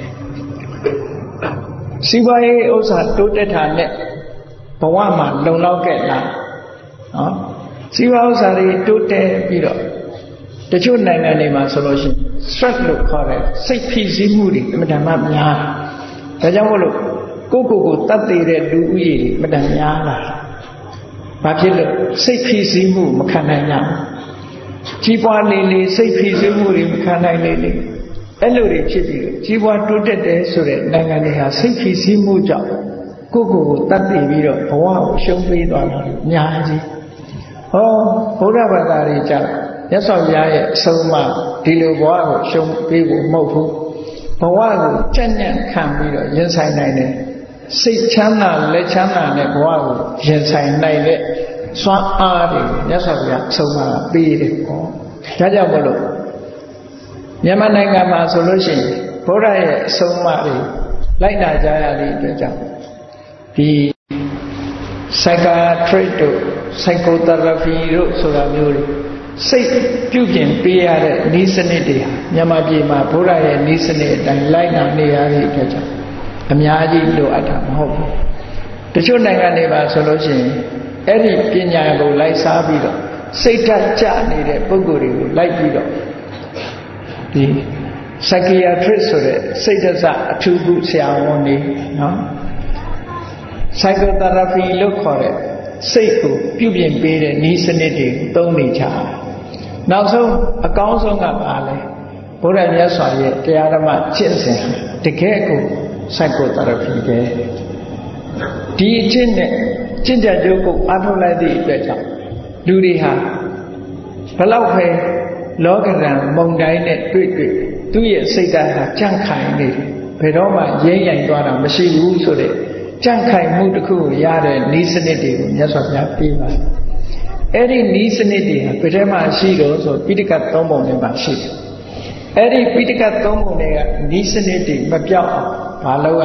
စီးပွားရေးဥစ္စာတိုးတက်တာနဲ့ဘဝမှာလုံလောက်ခဲ့လားနော်စီးပွားဥစ္စာတွေတိုးတက်ပြီးတော့တချို့နိုင်ငံတွေမှာဆိုလို့ရှိရင် stress လို့ခေါ်တဲ့စိတ်ဖိစီးမှုတွေအမှန်တမ်းများဒါကြောင့်မို့လို့ကိုတတ်သိတဲ့လူဦးရေအမှန်တမ်းများလာဘာဖြစ်လို့စိတ်ဖိစီးမှုမခံနိုင်ကြဘူးကြီးပွားလေစိတ်ဖိစီးမှုတွေမခံနိုင်လေအဲ့လိုတွေဖြစ်ပြီးကြီးပွားတိုးတက်တယ်ဆိုတဲ့နိုင်ငံတွေဟာစိတ်ဖိစီးမှုကြောင့်ကိုတတ်သိပြီးတော့ဘဝကိုရှုံးပေးသွားတာအများကြီးဟောဘုရားဘာသာတွေကြမြတ်စွာဘုရားရဲ့အဆုံးအမဒီလိုဘဝကိုရှုံးပေးဖို့မဟုတ်ဘူးဘဝကိုကြံ့ကြံ့ခံပြီးတော့ရင်ဆိုင်နိုင်တယ်စိတ်ချမ်းသာလက်ချမ်းသာနဲ့ဘဝကိုရင်ဆိုင်နိုင်တဲ့စွမ်းအားတွေမြတ်စွာဘုရားအဆုံးအမပေးတယ်ပေါ့ဒါကြောင့်မလို့မြန်မာနိုင်ငံမှာဆိုလို့ရှိရင်ဘုရားရဲ့အဆုံးအမတွေလိုက်နာကြရတဲ့အတွက်ကြောင့်ဒီ psychiatric တို့ psychotherapy တို့ဆိုတာမျိုးတွေစိတ်ပြုပြင်ပေးရတဲ့နည်းစနစ်တွေဟာမြန်မာပြည်မှာဘုရားရဲ့နည်းစနစ်အတိုင်းလိုက်နာနေရတဲ့အတွက်ကြောင့်အများကြီးလိုအပ်တာမဟုတ်ဘူးတချို့နိုင်ငံတွေမှာဆိုလို့ရှိရင်အဲ့ဒီပညာကိုလိုက်စားပြီးတော့စိတ်ဓာတ်ကျနေတဲ့ပုဂ္ဂိုလ်တွေကိုလိုက်ပြီးတော့ဒီ psychiatric ဆိုတဲ့စိတ်ဓာတ်အထူးကုဆရာဝန်တွေနော် psychotherapy လို့ခေါ်တဲ့စိတ်ကိုပြုပြင်ပေးတဲ့နည်းစနစ်တွေသုံးနေကြနောက်ဆုံးအကောင်းဆုံးကပါလဲဘဘုရားမြတ်စွာရဲ့တရားဓမ္မကျင့်စဉ်တကယ်ကိုစိုက်ကိုတရဖြစ်တယ်ဒီအကျင့်နဲ့ကျင့်ကြံကြိုးကိုအားထုတ်လိုက်သည့်အတွက်ကြောင့်လူတွေဟာဘလောက်ပဲလောကဓာတ်မုန်တိုင်းနဲ့တွေ့သူ့ရဲ့စိတ်ဓာတ်ဟာကြန့်ခိုင်နေတယ်ဘယ်တော့မှရင်းရိုင်သွားတာမရှိဘူးဆိုတဲ့ကြန့်ခိုင်မှုတစ်ခုကိုရတဲ့နည်းစနစ်တွေကိုမြတ်စွာဘုရားပေးပါတယ်အဲ့ဒီနည်းစနစ်တွေဟာဘယ်ထဲမှာရှိတော့ဆိုပိဋကတ်၃ပုံနဲ့ပါရှိတယ်အဲ့ဒီပိဋကတ်၃ပုံတွေကနည်းစနစ်တွေမပြောက်အောင်ဘာလို့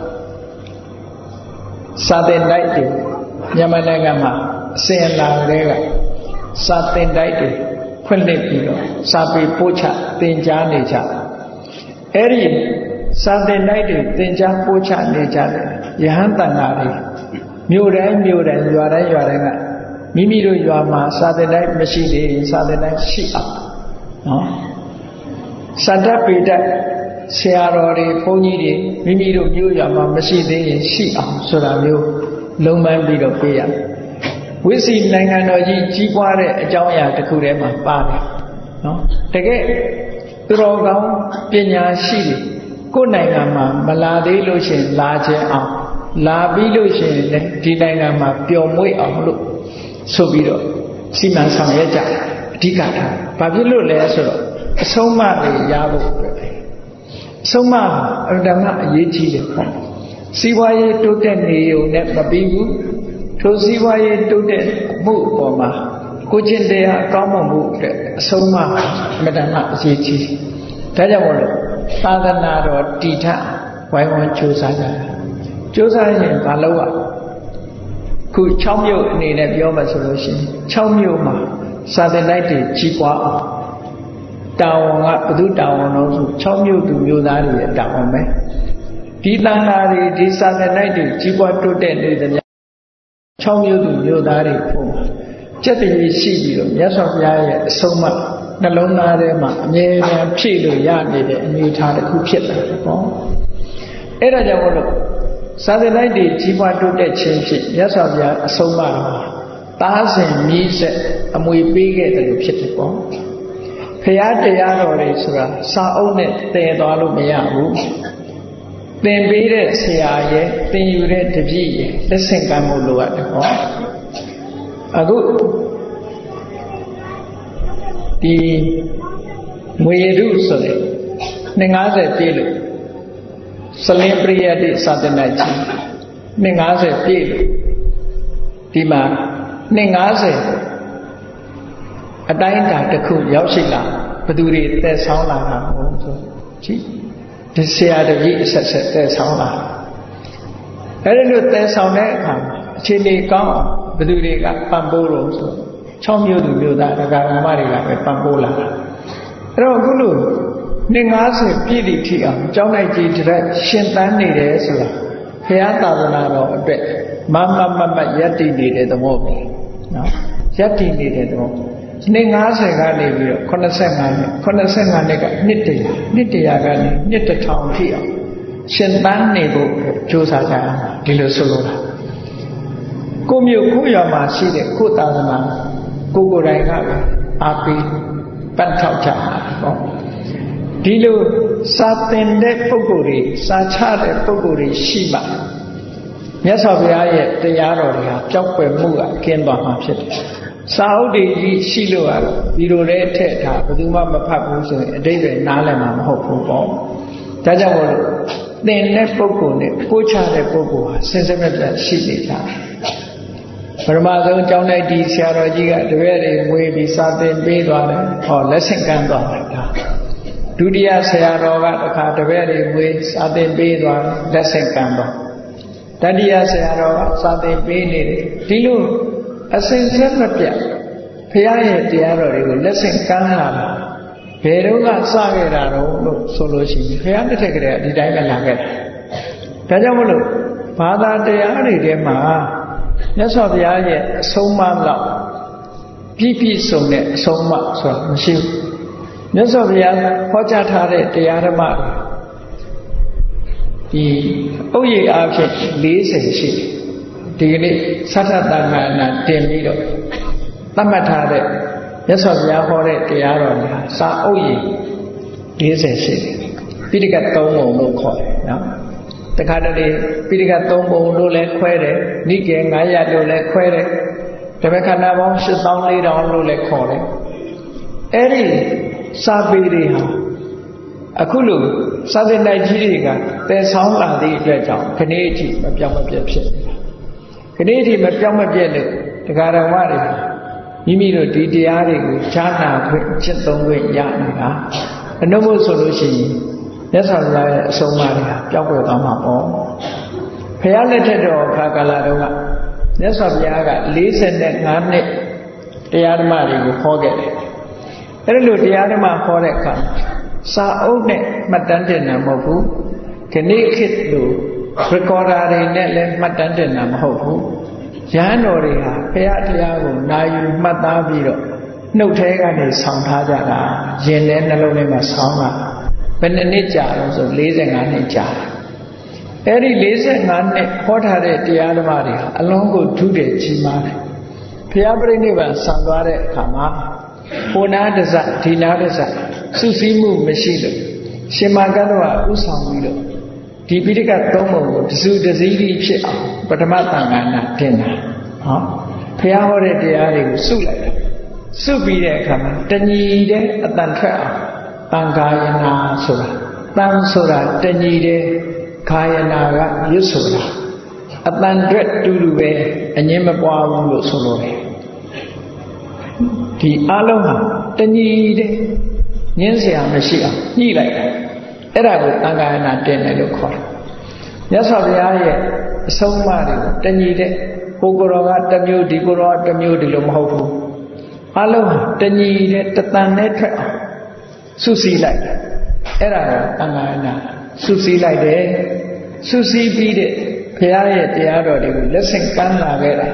စာသင်တိုက်တွေမြန်မာနိုင်ငံမှာအစဉ်အလာတွေကစာသင်တိုက်တွေဖွင့်လှစ်ပြီးတော့စာပေပို့ချသင်ကြားနေကြအဲ့ဒီစာသင်တိုက်တွေသင်ကြားပို့ချနေကြတယ်ယဟန်တန်ဃာတွေမြို့တိုင်းရွာတိုင်းကမိမိတို့ရွာမှာစာသင်တိုက်မရှိသေးရင်စာသင်တိုက်ရှိအောင်နော်စန္ဒပေတဆရာတော်တွေဘုန်းကြီးတွေမိမိတို့မြို့ရွာမှာမရှိသေးရင်ရှိအောင်ဆိုတာမျိုးလုံးပန်းပြီးတော့ပေးရဝိစီနိုင်ငံတော်ကြီးကြီးပွားတဲ့အကြောင်းအရာတစ်ခုထဲမှာပါတယ်နော်တကယ်သူတော်ကောင်းပညာရှိတွေကိုယ်နိုင်ငံမှာမလာသေးလို့ရှိရင်လာခြင်းအောင်လာပြီးလို့ရှိရင်လည်းဒီနိုင်ငံမှာပျော်မွေ့အောင်လို့ဆိုပြီးတော့စီမံဆောင်ရွက်ကြအဓိကထားဘာဖြစ်လို့လဲဆိုတော့အဆုံးအမတွေရဖို့အတွက်အဆုံးအမအမှန်တမ်းအရေးကြီးတယ်ပေါ့စီးပွားရေးတိုးတက်နေုံနဲ့မပြီးဘူးထိုစီးပွားရေးတိုးတက်မှုအပေါ်မှာကိုကျင့်တရားကောင်းမွန်မှုအတွက်အဆုံးအမအမှန်တမ်းအရေးကြီးဒါကြောင့်မို့လို့သာသနာတော်တည်ထဝိုင်းဝန်းကြိုးစားကြတာကြိုးစားရင်ဘာလို့ခု6မြို့အနေနဲ့ပြောမှဆိုလို့ရှိရင်6မြို့မှာစာသင်တိုက်တွေကြီးပွားအောင်တာဝန်ကဘု து တာဝန်လို့ဆို6မြို့သူမျိုးသားတွေရဲ့တာဝန်ပဲဒီတန်ဃာတွေဒီစာသင်တိုက်တွေကြီးပွားတိုးတက်နေသမျှ6မြို့သူမျိုးသားတွေဖို့စက်တည်းရှိပြီးတော့မြတ်စွာဘုရားရဲ့အဆုံးအမနှလုံးသားထဲမှာအမြဲတမ်းဖြည့်လို့ရနေတဲ့အနေအထားတစ်ခုဖြစ်လာတယ်ပေါ့အဲ့ဒါကြောင့်မို့လို့စာသင်တိုက်တွေကြီးပွားတိုးတက်ခြင်းဖြင့်မြတ်စွာဘုရားအဆုံးအမသားစဉ်မြည်ဆက်အမွေပေးခဲ့တယ်လို့ဖြစ်တယ်ပေါ့ဘုရားတရားတော်တွေဆိုတာစာအုပ်နဲ့တည်သွားလို့မရဘူးသင်ပေးတဲ့ဆရာရဲ့သင်ယူတဲ့တပည့်ရဲ့လက်ဆင့်ကမ်းမှုလိုရတယ်ပေါ့အခုဒီငွေရုဆိုတဲ့250ပြည့်လို့စလင်းပရိယတ်တိစာသင်တိုက်ကြီး250ပြည့်လို့ဒီမှာ250အတိုင်းအတာတစ်ခုရောက်ရှိလာဘသူတွေသက်ဆောင်လာတာဟုတ်ဆိုကြည့်ဒီဆရာတပည့်အဆက်ဆက်သက်ဆောင်လာအဲ့ဒီလိုသက်ဆောင်တဲ့အခါအခြေအနေကောင်းအောင်ဘသူတွေကပံ့ပိုးလို့ဆို6မြို့သူမြို့သားဒကာဒကာမတွေကပဲပံ့ပိုးလာတာအဲ့တော့အခုလို့250ပြည့်သည့်ထိအောင်ကျောင်းလိုက်ကြီးတရက်ရှင်သန်နေတယ်ဆိုတာဘုရားသာသနာတော်အတွက်မယက်တည်နေတဲ့သဘောပဲနော်ယက်တည်နေတဲ့သဘော250ကနေပြီးတော့85နှစ်ကနှစ်တရာကနေနှစ်1000ထိအောင်ရှင်သန်နေဖို့ကြိုးစားကြရမှာဒီလိုဆိုလိုတာကိုမျိုးကိုရွာမှာရှိတဲ့ကိုသာသနာကိုယ်တိုင်ကပဲအားပေးပတ်ထောက်ကြတာပေါ့ဒီလိုစာသင်တဲ့ပုဂ္ဂိုလ်တွေစာချတဲ့ပုဂ္ဂိုလ်တွေရှိမှမြတ်စွာဘုရားရဲ့တရားတော်တွေဟာပျောက်ကွယ်မှုကကင်းသွားမှာဖြစ်တယ်စာအုပ်တွေကြီးရှိလို့ကတော့ဒီလိုလဲထည့်ထားဘယ်သူမှမဖတ်ဘူးဆိုရင်အတိတ်တွေနားလည်မှာမဟုတ်ဘူးပေါ့ဒါကြောင့်မို့လို့သင်တဲ့ပုဂ္ဂိုလ်နဲ့ပို့ချတဲ့ပုဂ္ဂိုလ်ဟာစဉ်ဆက်မပြတ်ရှိနေကြတယ်ပထမဆုံးကျောင်းလိုက်ဒီဆရာတော်ကြီးကတပည့်တွေငွေပြီးစာသင်ပေးသွားတယ်ဟောလက်ဆင့်ကမ်းသွားတယ်ဒါဒုတိယဆရာတော်ကတခါတပည့်တွေငွေစာသင်ပေးသွားလက်ဆင့်ကမ်းသွားတတိယဆရာတော်ကစာသင်ပေးနေတယ်ဒီလိုအစဉ်ဆက်မပြတ်ဘုရားရဲ့တရားတော်တွေကိုလက်ဆင့်ကမ်းလာတာဘယ်တော့ကစခဲ့တာတော့လို့ဆိုလို့ရှိရင်ဘုရားတစ်ထက်ကတည်းကဒီတိုင်းပဲလာခဲ့တာဒါကြောင့်မလို့ဘာသာတရားတွေထဲမှာမြတ်စွာဘုရားရဲ့အဆုံးအမလောက်ပြည့်စုံတဲ့အဆုံးအမဆိုတာမရှိဘူးမြတ်စွာဘုရားဟောကြားထားတဲ့တရားဓမ္မဒီဥယျာဉ်အားဖြင့်40ရှိဒီကနေ့သတ္တတန်ခါနာတင်ပြီးတော့သတ်မှတ်ထားတဲ့မြတ်စွာဘုရားဟောတဲ့တရားတော်တွေစာအုပ်ရည် 40ရှိတယ်ပိဋကတ်3ပုံလို့ခေါ်တယ်နော်တခါတလေပိဋကတ်3ပုံလို့လည်းခွဲတယ်နိကေ900လို့လည်းခွဲတယ်ဓမ္မခန္ဓာပေါင်း84,000လို့လည်းခေါ်တယ်အဲ့ဒီစာပေတွေဟာအခုလိုစာသင်တိုက်ကြီးတွေကတည်ဆောင်းလာသည့်အတွက်ကြောင့်ခဏအထိမပြောင်းမပြတ်ဖြစ်နေတာခဏအထိမပြောင်းမပြတ်လို့တရားတော်မတွေမိမိတို့ဒီတရားတွေကိုဈာနာခွင့်จิตသုံးခွင့်ရနေတာအနုဘုဆိုလို့ရှိရင်မြတ်စွာဘုရားရဲ့အဆုံးအမတွေဟာပျောက်ကွယ်သွားမှာပေါ့ဘုရားလက်ထက်တော်အခါကာလတုန်းကမြတ်စွာဘုရားက45နှစ်တရားဓမ္မတွေကိုဟောခဲ့တယ်အဲ့လိုတရားဓမ္မဟောတဲ့အခါစာအုပ်နဲ့မှတ်တမ်းတင်တာမဟုတ်ဘူးခဏခေတ်လို recorder တွေနဲ့လည်းမှတ်တမ်းတင်တာမဟုတ်ဘူးရဟန်းတော်တွေဟာဘုရားတရားကိုနာယူမှတ်သားပြီးတော့နှုတ်ထဲကနေဆောင်းထားကြတာရင်ထဲနှလုံးထဲမှာဆောင်းတာဘယ်နှစ်ကြာလို့ဆို45နှစ်ကြာအဲ့ဒီ45နှစ်ဟောထားတဲ့တရားဓမ္မတွေဟာအလုံးကိုထူးတယ်ကြီးမားတယ်ဘုရားပြိဋိဘံဆံသွားတဲ့အခါမှာဟိုနာတစဒီနာတစစုစည်းမှုမရှိလို့ရှင်မကတ္တဝဥဆောင်ပြီးတော့ဒီပိဋကတ်3ပုံကိုတစုတစည်းကြီးဖြစ်အောင်ပထမသံဃာနာတင်တာဟောဘုရားဟောတဲ့တရားတွေကိုစုလိုက်တယ်စုပြီးတဲ့အခါမှာတညီတဲ့အတန်ထွက်အောင်တန်ခါယနာဆိုတာတန်ဆိုတာတညီတဲ့ခါယနာကရွတ်ဆိုတာအတန်အတွက်တူတူပဲအငင်းမပွားဘူးလို့ဆိုလို့တယ်ဒီအလုံးဟာတညီတဲ့ငင်းเสียမရှိအောင်ညှိလိုက်တယ်အဲ့ဒါကိုတန်ခါယနာတင်တယ်လို့ခေါ်တယ်မြတ်စွာဘုရားရဲ့အဆုံးအမတွေကိုတညီတဲ့ဟိုကိုယ်တော်ကတစ်မျိုးဒီကိုယ်တော်ကတစ်မျိုးဒီလိုမဟုတ်ဘူးအလုံးဟာတညီတဲ့တသံနဲ့ထွက်အောင်စုစည်းလိုက်တယ်အဲ့ဒါကိုတန်ခါယနာစုစည်းလိုက်တယ်စုစည်းပြီးတဲ့ဘုရားရဲ့တရားတော်တွေကိုလက်ဆင့်ကမ်းလာခဲ့တာ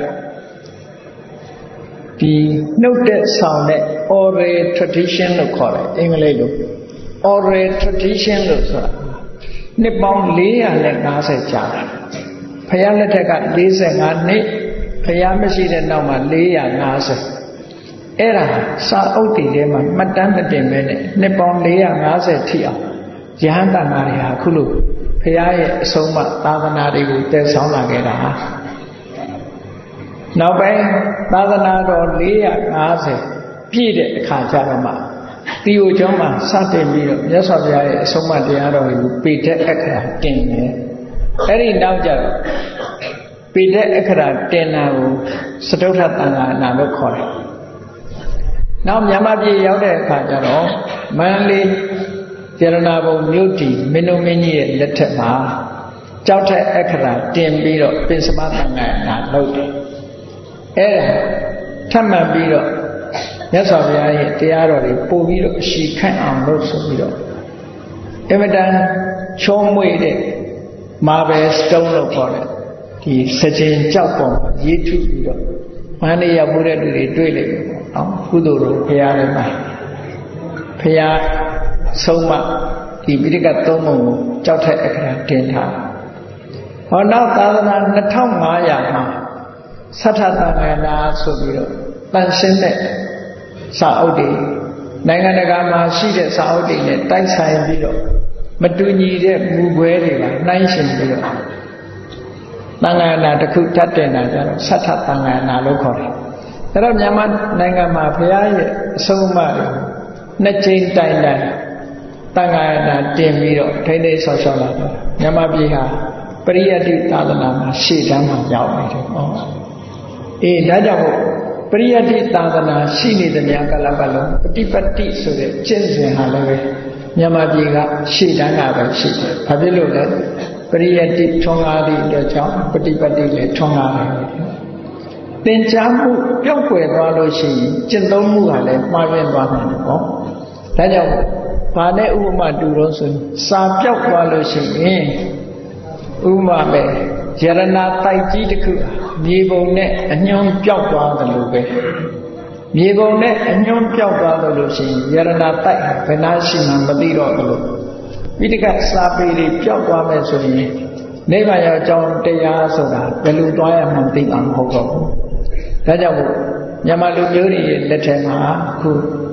ဒီနှုတ်တဲ့ဆောင်တဲ့ oral tradition လို့ခေါ်တယ်အင်္ဂလိပ်လို oral tradition လို့ဆိုတာနှစ်ပေါင်း450ကြာတယ်ဘုရားလက်ထက်က45နှစ်ဘုရားမရှိတဲ့နောက်မှာ450အဲ့ဒါစာအုပ်တွေထဲမှာမှတ်တမ်းမတင်ပဲနဲ့နှစ်ပေါင်း450ထိအောင်ယဟန်တန်ဃာတွေဟာခုလိုဘုရားရဲ့အဆုံးအမသာသနာတွေကိုတည်ဆောင်းလာခဲ့တာနောက်ပိုင်းသာသနာတော်450ပြည့်တဲ့အခါကျတော့မှတီယိုကျောင်းမှာစတင်ပြီးတော့မြတ်စွာဘုရားရဲ့အဆုံးအမတရားတော်တွေကိုပေတဲ့အခရာတင်တယ်အဲ့ဒီနောက်ကျတော့ပေတဲ့အခရာတင်တာကိုစတုထသံဃာနာလို့ခေါ်တယ်နောက်မြန်မာပြည်ရောက်တဲ့အခါကျတော့မန္တလေးရတနာဘုံမြို့တီမင်းတို့မင်းကြီးရဲ့လက်ထက်မှာကြောက်တဲ့အခရာတင်ပြီးတော့ပိစမသံဃာနာလုပ်တယ်အဲ့ဒါထပ်မှန်ပြီးတော့မြတ်စွာဘုရားရဲ့တရားတော်တွေပို့ပြီးတော့အရှိခန့်အောင်လုပ်ဆိုပြီးတော့အမတန်ချောမွေ့တဲ့ marble stone လို့ခေါ်တဲ့ဒီစကြင်ကြောက်ပုံရေးထုပြီးတော့မန္တလေးရောက်မှုတဲ့လူတွေတွေ့လိမ့်မယ်ပေါ့နော်ကုသိုလ်တော်ဘုရားလည်းမှာဘုရားဆုံးမဒီပိဋကတ်3ပုံကိုကြောက်တဲ့အခရာတင်ထားဟောနောက်သာသနာ2500မှာသတ္ထသံဃာနာဆိုပြီးတော့တန်ရှင်းတဲ့စာအုပ်တွေနိုင်ငံတကာမှာရှိတဲ့စာအုပ်တွေနဲ့တိုက်ဆိုင်ပြီးတော့မတူညီတဲ့မူခွဲတွေကနှိုင်းယှဉ်ပြီးတော့သံဃာနာတစ်ခုထပ်တင်တာကြတော့သတ္ထသံဃာနာလို့ခေါ်တယ်။ဒါတော့မြန်မာနိုင်ငံမှာဘုရားရဲ့အဆုံးအမတွေနှစ်ကြိမ်တိုင်တိုင်သံဃာနာတင်ပြီးတော့ထိန်းသိမ်းဆောက်ရှောက်လာတော့မြန်မာပြည်ဟာပရိယတ္တိသာသနာမှာရှေ့တန်းမှာရောက်နေတယ်။အေးဒါကြောင့်ပရိယတ္တိသာသနာရှိနေတဲ့များကလပ်လုံးပฏิပတ်တိဆိုတဲ့ကျင့်စဉ်ဟာလည်းပဲမြန်မာပြည်ကရှေ့တန်းကပဲရှိတယ်။ဘာဖြစ်လို့လဲပရိယတ္တိထွန်းကားသည့်အတွက်ကြောင့်ပฏิပတ်တိလည်းထွန်းကားတယ်။သင်ကြားမှုပျောက်ကွယ်သွားလို့ရှိရင်ကျင့်သုံးမှုကလည်းမှားယွင်းသွားနိုင်တယ်ပေါ့။ဒါကြောင့်ဘာနဲ့ဥပမာတူတော့ဆိုရင်စာပျောက်သွားလို့ရှိရင်ဥပမာပဲယရဏတိုက်ကြီးတစ်ခုမြေပုံနဲ့အညွန့်ပျောက်သွားတယ်လို့ပဲမြေပုံနဲ့အညွန့်ပျောက်သွားတယ်လို့ရှိရင်ယရဏတိုက်ဘယ်နှရှိမှမသိတော့ဘူးလို့ပိဋကစာပေတွေပျောက်သွားမယ်ဆိုရင်နိဗ္ဗာန်ရောက်အကြောင်းတရားဆိုတာဘယ်လိုသွားရမှန်းသိမှာမဟုတ်တော့ဘူးဒါကြောင့်မြန်မာလူမျိုးတွေရဲ့လက်ထက်မှာအခု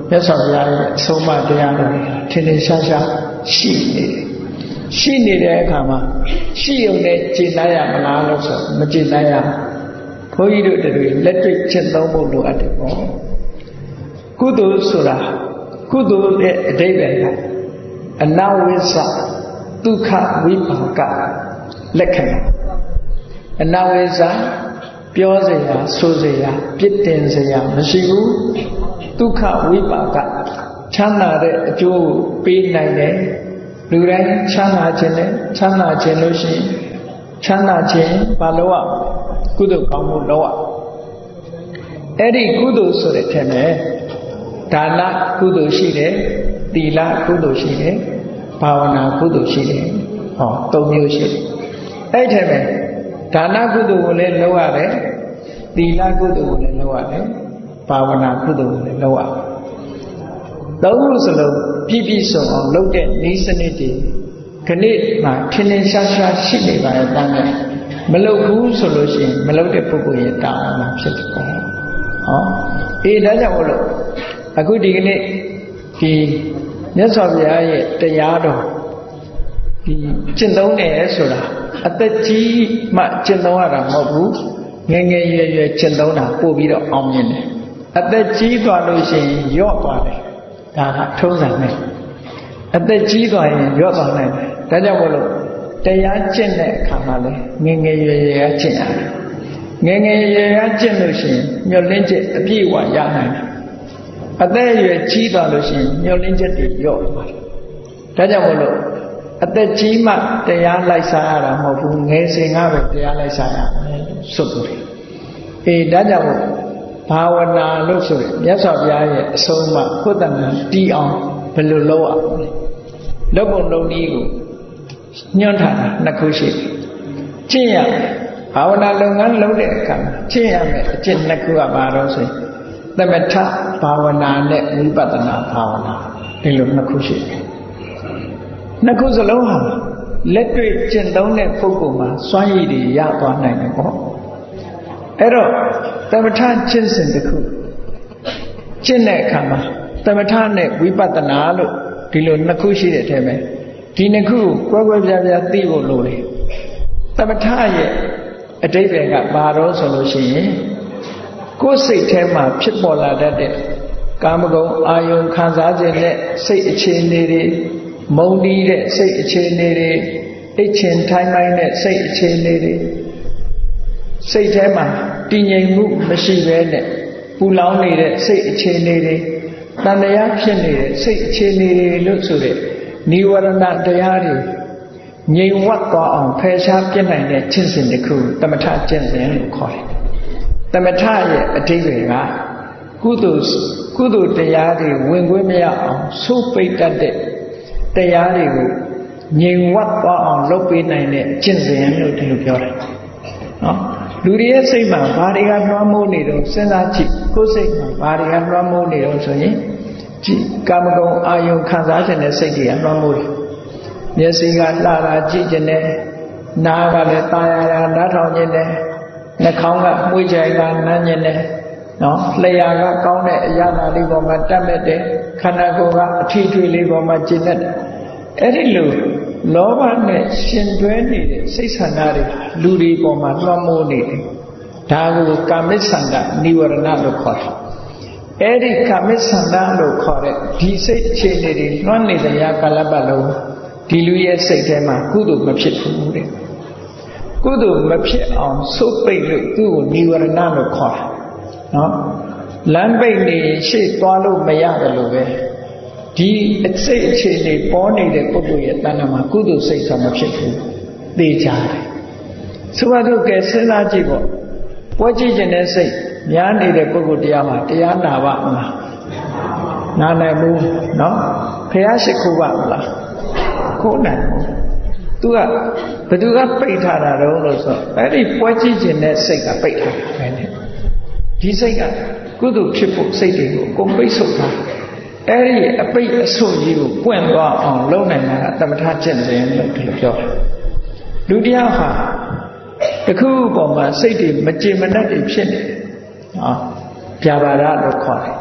မြတ်စွာဘုရားရဲ့အဆုံးအမတရားတော်တွေထင်ထင်ရှားရှားရှိနေတယ်ရှိနေတဲ့အခါမှာရှိုံနဲ့ကျင့်နိုင်ရမလားလို့ဆိုမကျင့်နိုင်ရဘုန်းကြီးတို့တွေလက်တွေ့ကျင့်သုံးဖို့လိုအပ်တယ်ပေါ့ကုသိုလ်ဆိုတာကုသိုလ်ရဲ့အဓိပ္ပာယ်ကအနဝိဇ္ဇဒုက္ခဝိပါကလက္ခဏာအနဝိဇ္ဇပြောစရာဆိုစရာပြစ်တင်စရာမရှိဘူးဒုက္ခဝိပါကချမ်းသာတဲ့အကျိုးပေးနိုင်တယ်လူတိုင်းချမ်းသာခြင်းနဲ့ချမ်းသာခြင်းလို့ရှိရင်ချမ်းသာခြင်းဘာလို့อ่ะကုသိုလ်ကောင်းမှုလို့อ่ะအဲ့ဒီကုသိုလ်ဆိုတဲ့ထဲမှာဒါနကုသိုလ်ရှိတယ်သီလကုသိုလ်ရှိတယ်ဘာဝနာကုသိုလ်ရှိတယ်ဟော၃မျိုးရှိတယ်အဲ့ထဲမှာဒါနကုသိုလ်ကိုလည်းလုပ်ရတယ်သီလကုသိုလ်ကိုလည်းလုပ်ရတယ်ဘာဝနာကုသိုလ်ကိုလည်းလုပ်ရတယ်သုံးခုစလုံးပြည့်ပြည့်စုံအောင်လုပ်တဲ့နည်းစနစ်တွေခဏမှထင်ထင်ရှားရှားရှိနေပါရဲ့တမ်းနဲ့မလုပ်ဘူးဆိုလို့ရှိရင်မလုပ်တဲ့ပုဂ္ဂိုလ်ရဲ့တာဝန်မှာဖြစ်တယ်ပေါ့ဟောအေးဒါကြောင့်မို့လို့အခုဒီကနေ့ဒီမြတ်စွာဘုရားရဲ့တရားတော်ဒီကျင့်သုံးတယ်ဆိုတာအသက်ကြီးမှကျင့်သုံးရတာမဟုတ်ဘူးငယ်ငယ်ရွယ်ရွယ်ကျင့်သုံးတာပို့ပြီးတော့အောင်မြင်တယ်အသက်ကြီးသွားလို့ရှိရင်ယော့သွားတယ်ဒါကထုံးစံနဲ့အသက်ကြီးသွားရင်ရော့သွားနိုင်တယ်ဒါကြောင့်မို့လို့တရားကျင့်တဲ့အခါမှာလည်းငယ်ငယ်ရွယ်ရွယ်ကျင့်ရတယ်ငယ်ငယ်ရွယ်ရွယ်ကျင့်လို့ရှိရင်မျောလင်းချက်အပြည့်အဝရနိုင်တယ်အသက်အရွယ်ကြီးသွားလို့ရှိရင်မျောလင်းချက်တွေလျော့သွားတယ်ဒါကြောင့်မို့လို့အသက်ကြီးမှတရားလိုက်စားရတာမဟုတ်ဘူးငယ်စဉ်ကပဲတရားလိုက်စားရတယ်စွတ်တယ်အေးဒါကြောင့်မို့ဘာဝနာလို့ဆိုရင်မြတ်စွာဘုရားရဲ့အဆုံးအမခုတ္တမတီးအောင်ဘယ်လိုလုပ်အောင်လဲလုပ်ပုံလုပ်နည်းကိုညွှန်ထားတာနှစ်ခုရှိတယ်ကျင့်ရဘာဝနာလုပ်ငန်းလုပ်တဲ့အခါမှာကျင့်ရမယ်အကျင့်နှစ်ခုကဘာလို့ဆိုရင်သမထဘာဝနာနဲ့ဝိပဿနာဘာဝနာဒီလိုနှစ်ခုရှိတယ်နှစ်ခုစလုံးဟာလက်တွေ့ကျင့်သုံးတဲ့ပုဂ္ဂိုလ်မှာစွမ်းရည်တွေရသွားနိုင်တယ်ပေါ့အဲ့တော့သမထကျင့်စဉ်တစ်ခုကျင့်တဲ့အခါမှာသမထနဲ့ဝိပဿနာလို့ဒီလိုနှစ်ခုရှိတဲ့အထဲမှာဒီနှစ်ခုကိုကွဲကွဲပြားပြားသိဖို့လိုတယ်သမထရဲ့အဓိပ္ပာယ်ကဘာတော့ဆိုလို့ရှိရင်ကိုယ်စိတ်ထဲမှာဖြစ်ပေါ်လာတတ်တဲ့ကာမဂုဏ်အာယုံခံစားခြင်းနဲ့စိတ်အခြေအနေတွေမုန်းတီးတဲ့စိတ်အခြေအနေတွေအိတ်ချင်ထိုင်းတိုင်းတဲ့စိတ်အခြေအနေတွေစိတ်ထဲမှာတည်ငြိမ်မှုမရှိဘဲနဲ့ပူလောင်နေတဲ့စိတ်အခြေအနေတွေတဏှာဖြစ်နေတဲ့စိတ်အခြေအနေတွေလို့ဆိုတဲ့နိဝရဏတရားတွေငြိမ်ဝတ်သွားအောင်ဖယ်ရှားပြစ်နိုင်တဲ့ကျင့်စဉ်တစ်ခုသမထကျင့်စဉ်လို့ခေါ်တယ်သမထရဲ့အဓိပ္ပာယ်ကကုသိုလ်တရားတွေဝင်ခွင့်မရအောင်ဆိုးပိတ်တတ်တဲ့တရားတွေကိုငြိမ်ဝတ်သွားအောင်လုပ်ပေးနိုင်တဲ့ကျင့်စဉ်လို့ဒီလိုပြောတယ်နော်လူတွေရဲ့စိတ်မှာဘာတွေကလွှမ်းမိုးနေတော့စဉ်းစားကြည့်ကိုယ်စိတ်မှာဘာတွေကလွှမ်းမိုးနေတော့ဆိုရင်ကြည့်ကာမဂုဏ်အာယုံခံစားခြင်းနဲ့စိတ်တွေကလွှမ်းမိုးတယ်မျက်စိကလှတာကြည့်ခြင်းနဲ့နားကလည်းตาရတာနားထောင်ခြင်းနဲ့နှာခေါင်းကမှုှကြိုင်ကနမ်းခြင်းနဲ့နော်လျှာကကောင်းတဲ့အရာလေးပေါ်မှာတတ်မဲ့တယ်ခန္ဓာကိုယ်ကအထီးထွေးလေးပေါ်မှာကျင့်တတ်တယ်အဲ့ဒီလိုလောဘနဲ့ရှင်တွဲနေတဲ့စိတ်ဆန္ဒတွေလူတွေပေါ်မှာလွှမ်းမိုးနေတယ်ဒါကိုကာမိဆန္ဒနိဝရဏလို့ခေါ်တယ်အဲ့ဒီကာမိဆန္ဒလို့ခေါ်တဲ့ဒီစိတ်အခြေအနေတွေလွှမ်းနေတဲ့ရာကာလပတ်လုံးဒီလူရဲ့စိတ်ထဲမှာကုသိုလ်မဖြစ်ဘူးတဲ့ကုသိုလ်မဖြစ်အောင်စိုးပိတ်လို့သူ့ကိုနိဝရဏလို့ခေါ်တယ်နော်လမ်းပိတ်နေရှေ့သွားလို့မရတယ်လို့ပဲဒီအစိတ်အခြေအနေပေါ်နေတဲ့ပုဂ္ဂိုလ်ရဲ့တဏ္ဍာမှာကုသိုလ်စိတ်ဆိုမဖြစ်ဘူးသိကြတယ်ဆိုတော့ကဲစဉ်းစားကြည့်ပေါ့ပွဲကြည့်ခြင်းနဲ့စိတ်များနေတဲ့ပုဂ္ဂိုလ်တရားမှာတရားနာပါမလားနာနိုင်ဘူးနော်ဖះရှိခိုးပါမလားခိုးနိုင်ဘူးသူကဘသူကပိတ်ထားတာတော့လို့ဆိုအဲ့ဒီပွဲကြည့်ခြင်းနဲ့စိတ်ကပိတ်ထားတာပဲနဲ့ဒီစိတ်ကကုသိုလ်ဖြစ်ဖို့စိတ်တွေကိုအကုန်ပိတ်ဆို့ထားအဲ့ဒီအပိတ်အဆို့ကြီးကိုပွင့်သွားအောင်လုပ်နိုင်တာကသမထကျင့်စဉ်လို့ဒီလိုပြောတယ်လူတရားဟာတခုပေါ်မှာစိတ်တွေမကျေမနပ်တွေဖြစ်နေတယ်နော်ပြာပါဒလို့ခေါ်တယ်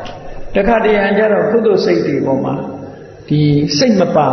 တခါတည်းကျတော့ကုသိုလ်စိတ်တွေပေါ်မှာဒီစိတ်မပါ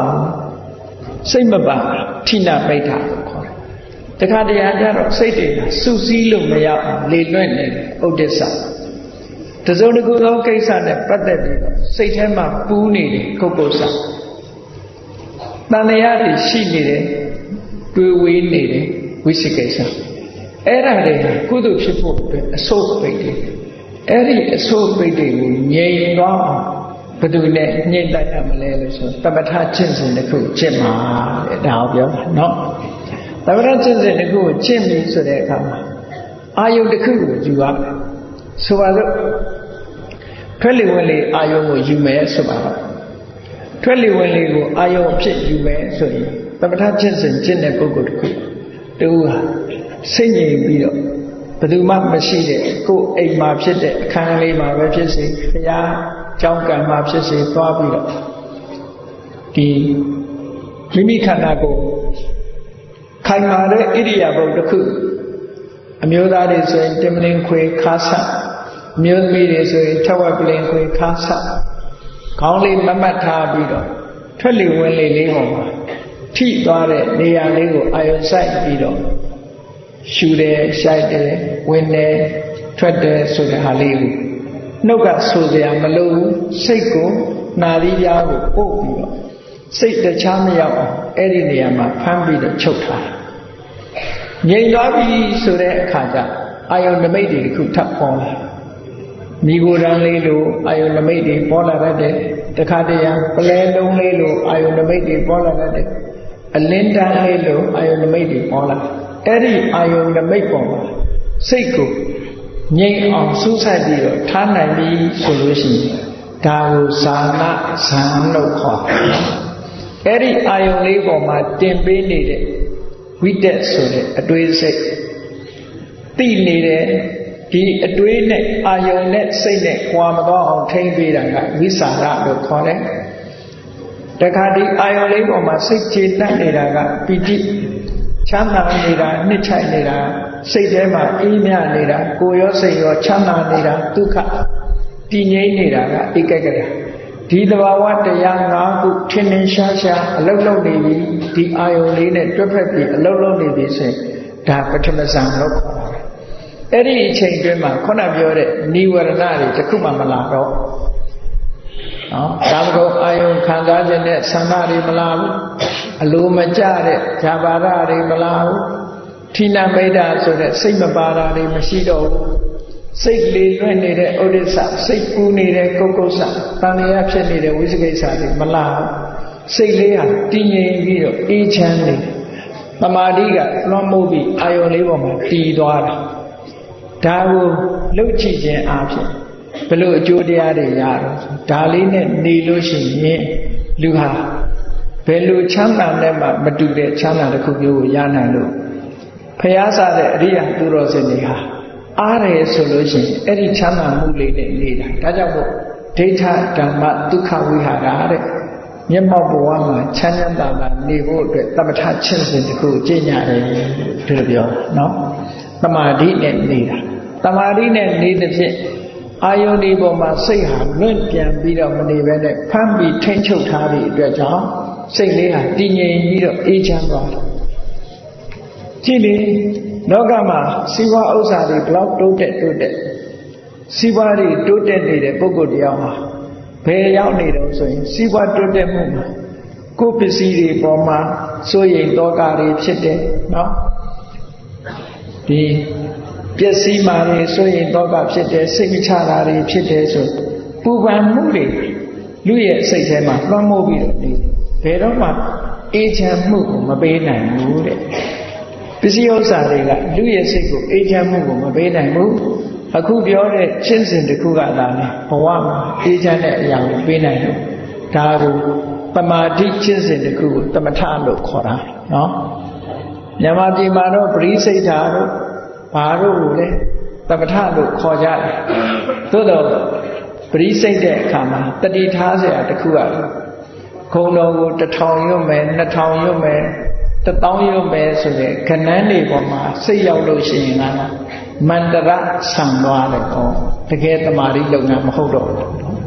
ထိနာပိဋ္ဌာလို့ခေါ်တယ်တခါတည်းကျတော့စိတ်တွေစုစည်းလို့မရအောင်လေလွင့်နေတယ်ဥဒိစ္စတစုံတစ်ခုသောကိစ္စနဲ့ပတ်သက်ပြီးတော့စိတ်ထဲမှာပူးနေတယ်ကုက္ကုဆတဏှာတွေရှိနေတယ်တွေးဝေးနေတယ်ဝိသိကိစ္စအဲ့ဒါတွေကုသိုလ်ဖြစ်ဖို့အတွက်အစိုးပိတ်တယ်အဲ့ဒီအစိုးပိတ်တွေကိုငြိမ်သွားအောင်ဘယ်သူနဲ့ညှိတိုက်ရမလဲလို့ဆိုတပဋ္ဌာကျင့်စဉ်တစ်ခုကျင့်မှာတဲ့ဒါကိုပြောတာနော်တပဋ္ဌာကျင့်စဉ်တစ်ခုကိုကျင့်ပြီဆိုတဲ့အခါမှာအာယုတစ်ခုကိုယူရမယ်ဆိုပါစို့ထွက်လေဝင်လေအာယုကိုယူမယ်ဆိုပါတော့ထွက်လေဝင်လေကိုအာယုအဖြစ်ယူမယ်ဆိုရင်တပဋ္ဌာကျင့်စဉ်ကျင့်တဲ့ပုဂ္ဂိုလ်တစ်ခုတူဟာစိတ်ငြိမ်ပြီးတော့ဘယ်သူမှမရှိတဲ့ကိုယ်အိမ်မှာဖြစ်တဲ့အခန်းလေးမှာပဲဖြစ်စေဘုရားကျောင်းကံမှာဖြစ်စေသွားပြီးတော့ဒီမိမိခန္ဓာကိုယ်ခိုင်မာတဲ့ဣရိယာပုတစ်ခုအမျိုးသားတွေဆိုရင်တင်မလင်ခွေခါဆတ်အမျိုးသမီးတွေဆိုရင်ထဝက်ပလင်ခွေခါဆတ်ခေါင်းလေးမမတ်ထားပြီးတော့ထွက်လေဝင်လေလေးပေါ်မှာထိသွားတဲ့နေရာလေးကိုအာရုံစိုက်ပြီးတော့ရှူတယ်ရှိုက်တယ်ဝင်တယ်ထွက်တယ်ဆိုတဲ့ဟာလေးကိုနှုတ်ကဆိုစရာမလိုဘူးစိတ်ကိုနာရီပြားကိုပို့ပြီးတော့စိတ်တခြားမရောက်အောင်အဲ့ဒီနေရာမှာဖမ်းပြီးတော့ချုပ်ထားငြိမ်သွားပြီဆိုတဲ့အခါကျအာယုန်နမိတ်တွေတစ်ခုထပ်ပေါ်လာမိဂိုရန်လေးလိုအာယုန်နမိတ်တွေပေါ်လာတတ်တယ်တခါတည်းပလဲလုံးလေးလိုအာယုန်နမိတ်တွေပေါ်လာတတ်တယ်အလင်းတန်းလေးလိုအာယုန်နမိတ်တွေပေါ်လာအဲ့ဒီအာယုန်နမိတ်ပေါ်မှာစိတ်ကိုငြိမ်အောင်စူးစိုက်ပြီးတော့ထားနိုင်ပြီဆိုလို့ရှိရင်ဒါကိုဇာနာဇံလို့ခေါ်အဲ့ဒီအာယုန်လေးပေါ်မှာတင်ပေးနေတဲ့ဝိတက်ဆိုတဲ့အတွေးစိတ်သိနေတယ်ဒီအတွေးနဲ့အာယုန်နဲ့စိတ်နဲ့ကြွာမသွားအောင်ထိန်းပေးတာကဝိသရလို့ခေါ်တယ်တခါဒီအာယုန်လေးပေါ်မှာစိတ်ကျေနပ်နေတာကပီတိချမ်းသာနေတာနှစ်ချိုက်နေတာစိတ်ထဲမှာအေးမြနေတာကိုယ်ရောစိတ်ရောချမ်းသာနေတာဒုက္ခတည်ငြိမ်နေတာကဧကဂရဒီသဘာဝတရား၅ခုထင်ထင်ရှားရှားအလုံးလုံးနေပြီဒီအာယုန်လေးနဲ့တွဲဖက်ပြီးအလုံးလုံးနေပြီဆိုရင်ဒါပထမဇန်လို့ခေါ်တာအဲ့ဒီအချိန်တွင်းမှာခုနပြောတဲ့နိဝရဏတွေတစ်ခုမှမလာတော့နော်ဒါမကုန်အာယုန်ခံစားခြင်းနဲ့ဆန္ဒတွေမလာဘူးအလိုမကျတဲ့ဇာပါရတွေမလာဘူးထိနာမိတ်တာဆိုတဲ့စိတ်မပါတာတွေမရှိတော့ဘူးစိတ်လေလွင့်နေတဲ့ဥဒိစ္စစိတ်ကူးနေတဲ့ကုက္ကုဆတဏှာဖြစ်နေတဲ့ဝိသိကိစ္စတွေမလာဘူးစိတ်လေးဟာတည်ငြိမ်ပြီးတော့အေးချမ်းနေသမာဓိကလွှမ်းမိုးပြီးအာယုန်လေးပေါ်မှာတည်သွားတာဒါကိုလှုပ်ကြည့်ခြင်းအားဖြင့်ဘယ်လိုအကျိုးတရားတွေရတော့ဒါလေးနဲ့နေလို့ရှိရင်လူဟာဘယ်လိုချမ်းသာနဲ့မှမတူတဲ့ချမ်းသာတစ်ခုမျိုးကိုရနိုင်လို့ဖျားစားတဲ့အရိယာသူတော်စင်တွေဟာအားတယ်ဆိုလို့ရှိရင်အဲ့ဒီချမ်းသာမှုလေးနဲ့နေတာဒါကြောင့်မို့ဒိဋ္ဌဓမ္မဒုက္ခဝိဟာရတဲ့မျက်မှောက်ဘဝမှာချမ်းသာတာနေဖို့အတွက်တပ္ပထချင့်စဉ်တစ်ခုကျင့်ရတယ်ဒီလိုပြောနော်သမာဓိနဲ့နေတာသမာဓိနဲ့နေတဲ့ဖြင့်အာယုန်ဒီပေါ်မှာစိတ်ဟာလွင့်ပြန်ပြီးတော့မနေဘဲနဲ့ဖမ်းပြီးထိမ့်ချုပ်ထားသည့်အတွက်ကြောင့်စိတ်လေးဟာတည်ငြိမ်ပြီးတော့အေးချမ်းသွားတယ်ကြည့်လေလောကမှာစီးပွားဥစ္စာတွေဘလောက်တိုးတက်စီးပွားတွေတိုးတက်နေတဲ့ပုဂ္ဂိုလ်တရားမှာဘယ်ရောက်နေတော့ဆိုရင်စီးပွားတိုးတက်မှုမှာကိုယ်ပစ္စည်းတွေပေါ်မှာစိုးရိမ်တောကတွေဖြစ်တယ်နော်ဒီပျက်စီးမှာတွေစိုးရိမ်တောကဖြစ်တယ်စိတ်မချတာတွေဖြစ်တယ်ဆိုပူပန်မှုတွေလူရဲ့စိတ်ထဲမှာလွှမ်းမိုးပြီးတော့နေဘယ်တော့မှအေးချမ်းမှုကိုမပေးနိုင်ဘူးတဲ့ပစ္စည်းဥစ္စာတွေကလူရဲ့စိတ်ကိုအေးချမ်းမှုကိုမပေးနိုင်ဘူးအခုပြောတဲ့ရှင်းစဉ်တစ်ခုကသာလေဘဝမှာအေးချမ်းတဲ့အရာကိုပေးနိုင်လို့ဒါကိုပမာဓိရှင်းစဉ်တစ်ခုကိုတမထလို့ခေါ်တာနော်မြန်မာပြည်မှာတော့ပရိစိတ်ဓာတို့ဘာတို့ကိုလဲတမထလို့ခေါ်ကြတယ်သို့တော့ပရိစိတ်တဲ့အခါမှာတတိထားเสียတစ်ခုကခုံတော်ကို1000ရွတ်မယ်2000ရွတ်မယ်1000ရွတ်မယ်ဆိုတဲ့ခဏန်းတွေပေါ်မှာစိတ်ရောက်လို့ရှိရင်ကမန္တရဆံသွားတယ်ကောတကယ်တမာရီလုံတာမဟုတ်တော့ဘူး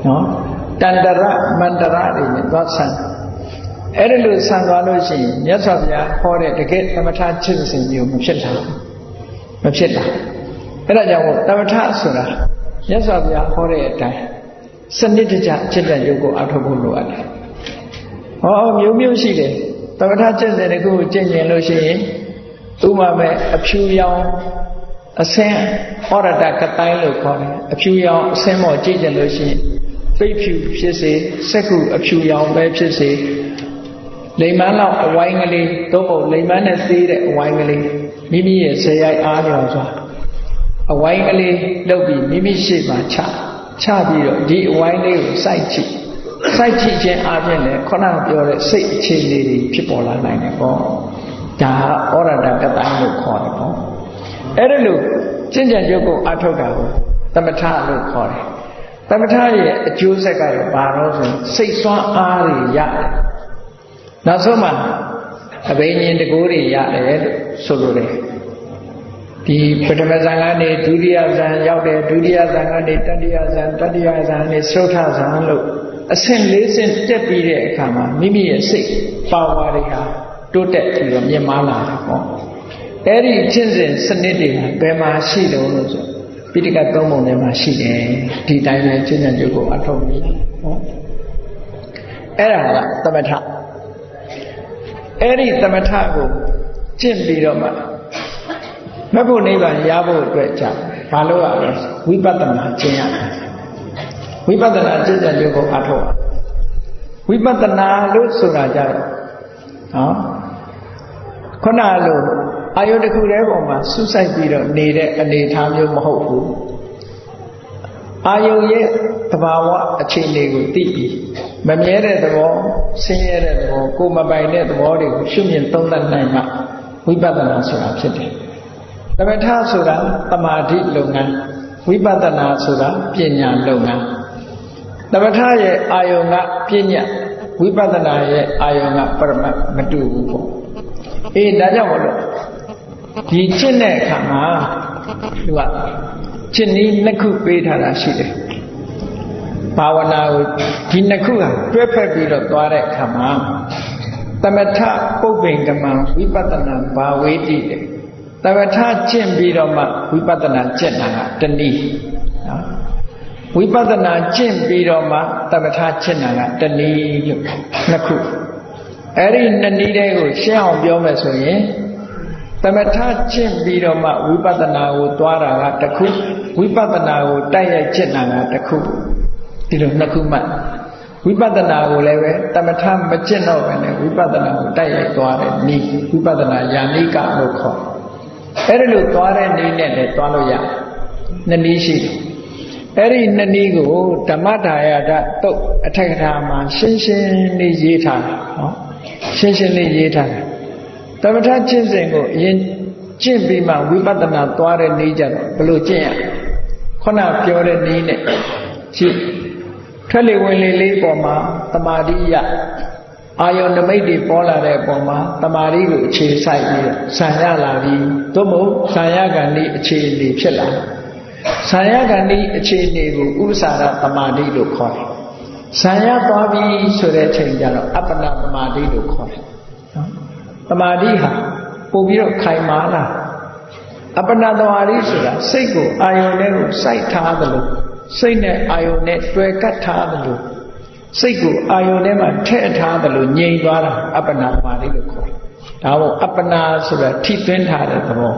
နော်တန္တရမန္တရတွေနဲ့သွားဆံအဲ့ဒါလို့ဆံသွားလို့ရှိရင်မြတ်စွာဘုရားဟောတဲ့တကယ်သမထကျင့်စဉ်မျိုးမဖြစ်လာအဲ့ဒါကြောင့်သမထဆိုတာမြတ်စွာဘုရားဟောတဲ့အတိုင်းစနစ်တကျကျင့်တဲ့ယုတ်ကိုအထောက်ဖို့လိုအပ်တယ်ဟောမျိုးမျိုးရှိတယ်သမထကျင့်စဉ်တခုကိုကျင့်ရင်လို့ရှိရင်ဥပမာမဲ့အဖြူရောင်အစင်းဩရတကတိုင်းလို့ခေါ်တယ်အဖြူရောင်အစင်းမော်ကြည့်ကြလို့ရှိရင်ပိတ်ဖြူဖြစ်စေစက္ခုအဖြူရောင်ပဲဖြစ်စေလိမ္မာလောက်အဝိုင်းကလေးသို့မဟုတ်လိမ္မာနဲ့သေးတဲ့အဝိုင်းကလေးမိမိရဲ့ဇေယိုက်အားလျော်စွာအဝိုင်းကလေးလုပ်ပြီးမိမိရှေ့မှာချပြီးတော့ဒီအဝိုင်းလေးကိုစိုက်ကြည့်ခြင်းအပြင်လည်းခုနပြောတဲ့စိတ်အခြေအနေတွေဖြစ်ပေါ်လာနိုင်တယ်ပေါ့ဒါဩရတကတိုင်းလို့ခေါ်တယ်ပေါ့အဲ့ဒါလို့ကျင့်ကြံကြုတ်ကိုအထောက်တာကိုသမထလို့ခေါ်တယ်သမထရဲ့အကျိုးဆက်ကတော့ဘာလို့ဆိုစိတ်ဆွမ်းအားတွေရတယ်နောက်ဆုံးမှာအဘိညာဉ်တကိုးတွေရတယ်လို့ဆိုလိုတယ်ဒီပထမဇန်ကနေဒုတိယဇန်ရောက်တယ်ဒုတိယဇန်ကနေတတိယဇန်တတိယဇန်ကနေသုထဇန်လို့အဆင့်၄ဆင့်တက်ပြီးတဲ့အခါမှာမိမိရဲ့စိတ်ပါဝါတွေဟာတိုးတက်ပြီးတော့မြင့်မားလာတယ်ပေါ့အဲ့ဒီကျင့်စဉ်စနစ်တွေဘယ်မှာရှိတယ်လို့ဆိုပိဋကတ်သုံးပုံထဲမှာရှိတယ်ဒီတိုင်းပဲကျင့်ကြံကြုတ်ကိုအထောက်ပြီးပေါ့အဲ့ဒါကသမထအဲ့ဒီသမထကိုကျင့်ပြီးတော့မှမဖို့နိဗ္ဗာန်ရဖို့အတွက်ကြာဘာလို့ရလဲဝိပဿနာကျင့်ရတယ်ဝိပဿနာကျင့်ကြံကြုတ်ကိုအထောက်ဝိပဿနာလို့ဆိုတာကြတော့နော်ခုနလိုအာယုတစ်ခုတည်းပေါ်မှာဆုစိုက်ပြီးတော့နေတဲ့အနေအထားမျိုးမဟုတ်ဘူးအာယုရဲ့သဘာဝအခြေအနေကိုသိပြီးမမြဲတဲ့သဘောဆင်းရဲတဲ့သဘောကိုယ်မပိုင်တဲ့သဘောတွေကိုရှုမြင်သုံးသပ်နိုင်မှဝိပဿနာဆိုတာဖြစ်တယ်သမထဆိုတာသမာဓိလုပ်ငန်းဝိပဿနာဆိုတာပညာလုပ်ငန်းသမထရဲ့အာယုကပညာဝိပဿနာရဲ့အာယုကပရမတ်မတူဘူးပေါ့အေးဒါကြောင့်မလို့ဒီကျင့်တဲ့အခါမှာသူကကျင့်နည်းနှစ်ခုပေးထားတာရှိတယ်ဘာဝနာကိုဒီနှစ်ခုကတွဲဖက်ပြီးတော့သွားတဲ့အခါမှာသမထပုပ္ပင်္ဂမဝိပဿနာဘာဝေတိတဲ့သမထကျင့်ပြီးတော့မှဝိပဿနာကျင့်တာကတနည်းနော်ဝိပဿနာကျင့်ပြီးတော့မှသမထကျင့်တာကတနည်းလို့နှစ်ခုအဲ့ဒီနှစ်နည်းတွေကိုရှင်းအောင်ပြောမယ်ဆိုရင်သမထကျင့်ပြီးတော့မှဝိပဿနာကိုသွားတာကတစ်ခုဝိပဿနာကိုတိုက်ရိုက်ကျင့်တာကတစ်ခုဒီလိုနှစ်ခုမှဝိပဿနာကိုလည်းပဲသမထမကျင့်တော့ဘဲနဲ့ဝိပဿနာကိုတိုက်ရိုက်သွားတဲ့နည်းဝိပဿနာယာနိကလို့ခေါ်အဲ့ဒါလို့သွားတဲ့နည်းနဲ့လည်းသွားလို့ရတယ်နှစ်နည်းရှိတယ်အဲ့ဒီနှစ်နည်းကိုဓမ္မဒါယတတုတ်အထက်ကထာမှာရှင်းရှင်းလေးရေးထားတယ်နော်ရှင်းရှင်းလေးရေးထားတယ်သမထကျင့်စဉ်ကိုအရင်ကျင့်ပြီးမှဝိပဿနာသွားတဲ့နည်းကြတော့ဘယ်လိုကျင့်ရခုနပြောတဲ့နည်းနဲ့ကြည့်ထွက်လေဝင်လေလေးပေါ်မှာတမာတိယအာယုန်နမိတ်တွေပေါ်လာတဲ့ပုံမှာတမာတိကိုအခြေစိုက်ပြီးဆံရလာပြီးသို့မဟုတ်ဆံရကံဒီအခြေအနေဖြစ်လာဆံရကံဒီအခြေအနေကိုဥပ္ပစာရတမာတိလို့ခေါ်တယ်ဆံရသွားပြီးဆိုတဲ့အချိန်ကျတော့အပ္ပနာတမာတိလို့ခေါ်တယ်နော်တမာတိဟာပို့ပြီးတော့ခိုင်မာလာအပ္ပနာတမာတိဆိုတာစိတ်ကိုအာယုန်နဲ့ကိုစိုက်ထားတယ်လို့စိတ်နဲ့အာယုန်နဲ့တွဲကပ်ထားတယ်လို့စိတ်ကိုအာယုန်ထဲမှာထည့်ထားတယ်လို့ငြိမ်သွားတာအပ္ပနာတမာတိလို့ခေါ်တယ်ဒါမို့အပ္ပနာဆိုတာထိသွင်းထားတဲ့သဘော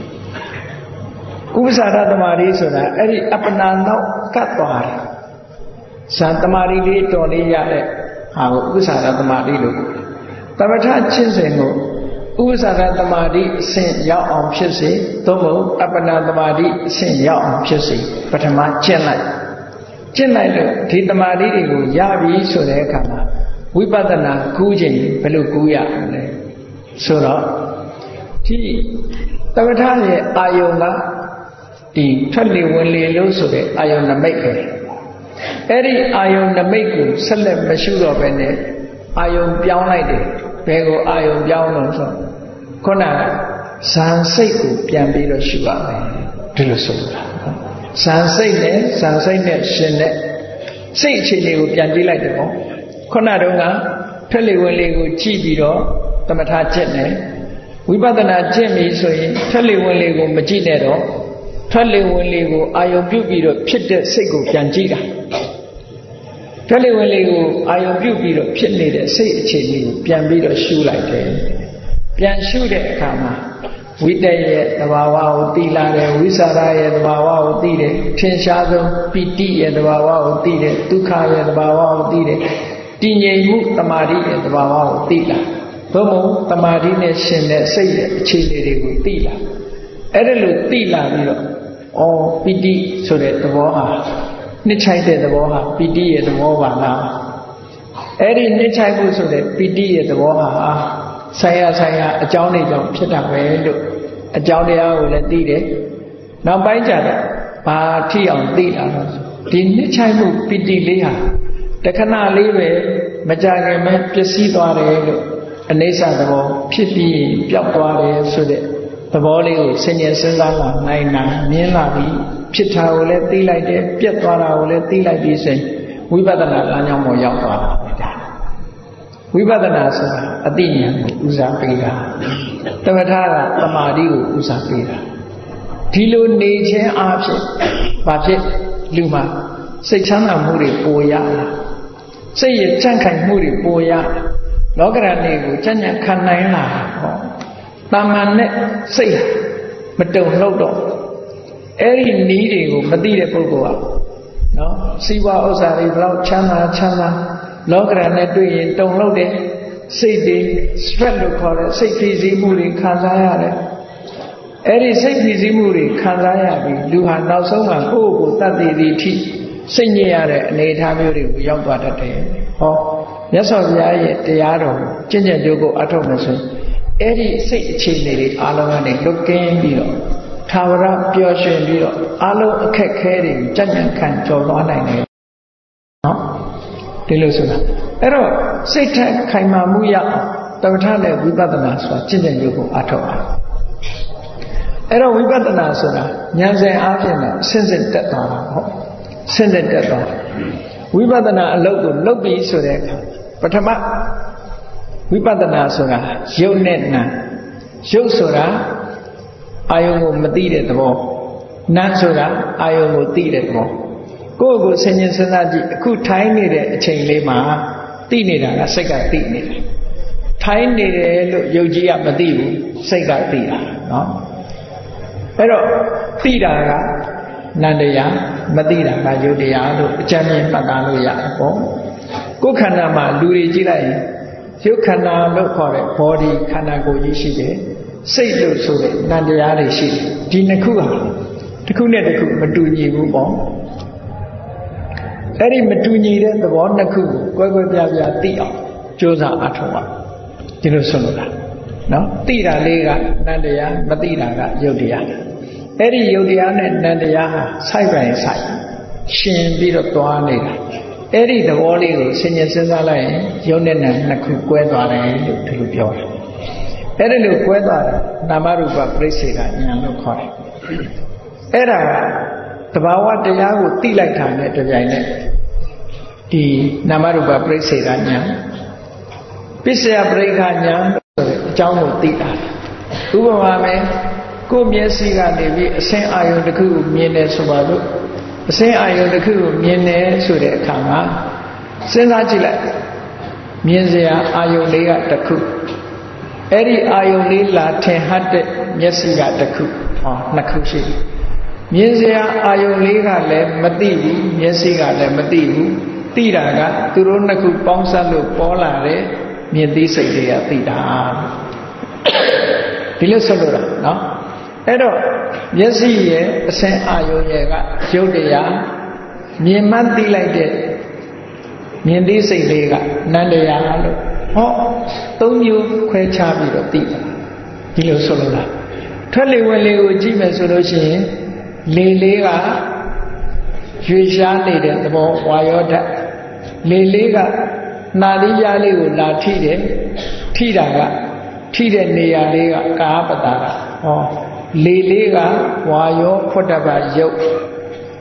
ဥပ္ပစာရတမာတိဆိုတာအဲ့ဒီအပ္ပနာနောက်ကပ်သွားတယ်ဇန်တမာတိလေးတော်လေးရတဲ့ဟာကိုဥပ္ပစာရတမာတိလို့သမထကျင့်စဉ်ကိုဥပ္ပစာရတမာတိအဆင့်ရောက်အောင်ဖြစ်စေသို့မဟုတ်အပ္ပနာတမာတိအဆင့်ရောက်အောင်ဖြစ်စေပထမကျင့်လိုက်လို့ဒီတမာတိတွေကိုရပြီဆိုတဲ့အခါမှာဝိပဿနာကူးခြင်းဘယ်လိုကူးရမလဲဆိုတော့ဒီသမထရဲ့အာယုံကဒီထွက်လေဝင်လေလို့ဆိုတဲ့အာယုန်နမိတ်ပဲအဲ့ဒီအာယုန်နမိတ်ကိုဆက်လက်မရှုတော့ဘဲနဲ့အာယုန်ပြောင်းလိုက်တယ်ဘယ်ကိုအာယုန်ပြောင်းလို့ဆိုခုနကဇန်စိတ်ကိုပြန်ပြီးတော့ရှုရမယ်ဒီလိုဆိုတာဇန်စိတ်နဲ့ရှင်နဲ့စိတ်အခြေအနေကိုပြန်ကြည့်လိုက်တယ်ပေါ့ခုနတုန်းကထွက်လေဝင်လေကိုကြည့်ပြီးတော့သမထကျင့်တယ်ဝိပဿနာကျင့်ပြီဆိုရင်ထွက်လေဝင်လေကိုမကြည့်နဲ့တော့ထွက်လေဝင်လေကိုအာယုံပြုပြီးတော့ဖြစ်တဲ့စိတ်ကိုပြန်ကြည့်တာထွက်လေဝင်လေကိုအာယုံပြုပြီးတော့ဖြစ်နေတဲ့စိတ်အခြေအနေကိုပြန်ပြီးတော့ရှုလိုက်တယ်ပြန်ရှုတဲ့အခါမှာဝိတ္တရဲ့သဘာဝကိုသိလာတယ်ဝိသရာရဲ့သဘာဝကိုသိတယ်ထင်ရှားဆုံးပိဋိရဲ့သဘာဝကိုသိတယ်ဒုက္ခရဲ့သဘာဝကိုသိတယ်တည်ငြိမ်မှုတမာတိရဲ့သဘာဝကိုသိလာဘုံဘုံတမာတိနဲ့ရှင်တဲ့စိတ်ရဲ့အခြေအနေတွေကိုသိလာအဲ့ဒါလို့သိလာပြီးတော့ပိဋိဆိုတဲ့သဘောဟာနှစ်ချိုက်တဲ့သဘောဟာပိဋိရဲ့သဘောပါလားအဲ့ဒီနှစ်ချိုက်ဖို့ဆိုတဲ့ပိဋိရဲ့သဘောဟာဆိုင်ရာအကြောင်းတွေကြောင့်ဖြစ်တာပဲလို့အကြောင်းတရားကိုလည်းသိတယ်နောက်ပိုင်းကျတော့ဘာထိအောင်သိလာတော့ဒီနှစ်ချိုက်မှုပိဋိလေးဟာတခဏလေးပဲမကြခင်မဲ့ပျက်စီးသွားတယ်လို့အနိစ္စသဘောဖြစ်ပြီးပျောက်သွားတယ်ဆိုတဲ့သဘောလေးကိုဆင်ញင်စဉ်းစားလာနိုင်တာမြင်လာပြီးဖြစ်တာကိုလည်းသိလိုက်တယ်ပြတ်သွားတာကိုလည်းသိလိုက်ပြီးဆိုရင်ဝိပဿနာလမ်းကြောင်းပေါ်ရောက်သွားတာပဲဒါဝိပဿနာဆိုတာအသိဉာဏ်ကိုဥစားပေးတာသမထကသမာဓိကိုဥစားပေးတာဒီလိုနေခြင်းအဖြစ်ဘာဖြစ်လူမှာစိတ်ချမ်းသာမှုတွေပိုရလာစိတ်ရဲ့ကြံ့ခိုင်မှုတွေပိုရလောကရဏီကိုကြံ့ကြံ့ခံနိုင်လာဟောတာမန်နဲ့စိတ်မတုံ့လောက်တော့အဲ့ဒီနီးတွေကိုမသိတဲ့ပုဂ္ဂိုလ်ကနော်စီးပွားဥစ္စာတွေဘလောက်ချမ်းသာလောကရနဲ့တွေ့ရင်တုံ့လောက်တဲ့စိတ်တွေ stress လို့ခေါ်တဲ့စိတ်ဖိစီးမှုတွေခံစားရတယ်အဲ့ဒီစိတ်ဖိစီးမှုတွေခံစားရပြီးလူဟာနောက်ဆုံးမှာကိုယ့်ကိုယ်တတ်သိသည်ထိစိတ်ညစ်ရတဲ့အနေအထားမျိုးတွေကိုရောက်သွားတတ်တယ်ဟောမြတ်စွာဘုရားရဲ့တရားတော်ကျင့်ကြံကြိုးကိုအထောက်မယ်ဆိုအဲ့ဒီစိတ်အခြေအနေတွေအားလုံးကနေလွတ်ကင်းပြီးတော့သာဝရပျော်ရွှင်ပြီးတော့အားလုံးအခက်ခဲတွေကြံ့ကြံ့ခံကျော်သွားနိုင်တယ်နော်ဒီလိုဆိုတာအဲ့တော့စိတ်ထက်ခိုင်မာမှုရသမထနဲ့ဝိပဿနာဆိုတာကျင့်ကြံကြိုးကိုအထောက်အောင်အဲ့တော့ဝိပဿနာဆိုတာဉာဏ်စဉ်အားဖြင့်တော့ဆင့်ဆင့်တက်သွားတာဟုတ်ဆင့်ဆင့်တက်သွားဝိပဿနာအလုပ်ကိုလုပ်ပြီးဆိုတဲ့အခါပထမဝိပဿနာဆိုတာရုပ်နဲ့နာရုပ်ဆိုတာအာယုံကိုမသိတဲ့သဘောနာဆိုတာအာယုံကိုသိတဲ့သဘောကိုယ့်ကိုဆင်ញင်စဉ်းစားကြည့်အခုထိုင်းနေတဲ့အချိန်လေးမှာသိနေတာကစိတ်ကသိနေတာထိုင်းနေတယ်လို့ယုတ်ကြီးကမသိဘူးစိတ်ကသိတာနော်အဲ့တော့သိတာကနန္တရားမသိတာကယုတ်တရားလို့အကြမ်းမြင်မှတ်သားလို့ရတယ်ပေါ့ကိုယ်ခန္ဓာမှာလူတွေကြည့်လိုက်ရင်ရုပ်ခန္ဓာလို့ခေါ်တဲ့ body ခန္ဓာကိုယ်ကြီးရှိတယ်စိတ်လို့ဆိုတဲ့နန္တရားတွေရှိတယ်ဒီနှစ်ခုဟာတစ်ခုနဲ့တစ်ခုမတူညီဘူးပေါ့အဲ့ဒီမတူညီတဲ့သဘောနှစ်ခုကိုကွဲကွဲပြားပြားသိအောင်ကြိုးစားအားထုတ်ပါဒီလိုဆိုလို့လားနော်သိတာလေးကနန္တရားမသိတာကယုတ်တရားအဲ့ဒီယုတ်တရားနဲ့နန္တရားဟာဆိုင်ပိုင်းဆိုင်ရှင်ပြီးတော့တွားနေတာအဲ့ဒီသဘောလေးကိုဆင်ញင်စဉ်းစားလိုက်ရင်ယုတ်နဲ့နံနှစ်ခုကွဲသွားတယ်လို့ဒီလိုပြောတယ်အဲ့ဒီလိုကွဲသွားတာနာမရူပပြိစ္ဆေကဉာဏ်လို့ခေါ်တယ်အဲ့ဒါသဘာဝတရားကိုသိလိုက်တာနဲ့တပြိုင်နက်ဒီနာမရူပပြိစ္ဆေကဉာဏ်ပစ္စယပရိက္ခဉာဏ်ဆိုတဲ့အကြောင်းကိုသိတာဥပမာမယ်ကိုယ်မျက်စိကနေပြီးအစင်းအာယုံတစ်ခုကိုမြင်တယ်ဆိုပါလို့အစင်းအာယုံတစ်ခုကိုမြင်တယ်ဆိုတဲ့အခါမှာစဉ်းစားကြည့်လိုက်မြင်စရာအာယုံလေးကတစ်ခုအဲ့ဒီအာယုံလေးလာထင်ဟပ်တဲ့မျက်စိကတစ်ခုနှစ်ခုရှိတယ်မြင်စရာအာယုံလေးကလည်းမသိဘူးမျက်စိကလည်းမသိဘူးသိတာကသူတို့နှစ်ခုပေါင်းစပ်လို့ပေါ်လာတဲ့မြင်သိစိတ်တွေကသိတာဒီလိုဆိုလို့နော်အဲ့တော့မျက်စိရဲ့အစင်းအာယုံရဲ့ကရုပ်တရားမြင်မှန်းသိလိုက်တဲ့မြင်သိစိတ်လေးကနန္တရားလို့သုံးမျိုးခွဲခြားပြီးတော့သိတာဒီလိုဆိုလို့လားထွက်လေဝင်လေကိုကြည့်မယ်ဆိုလို့ရှိရင်လေလေးကရွေရှားနေတဲ့သဘောဝါယောဓာတ်လေလေးကနာသီးပြားလေးကိုလာထိတယ်ထိတာကထိတဲ့နေရာလေးကကာပတာကလေလေးကဝါယောဖွတ်တပယုတ်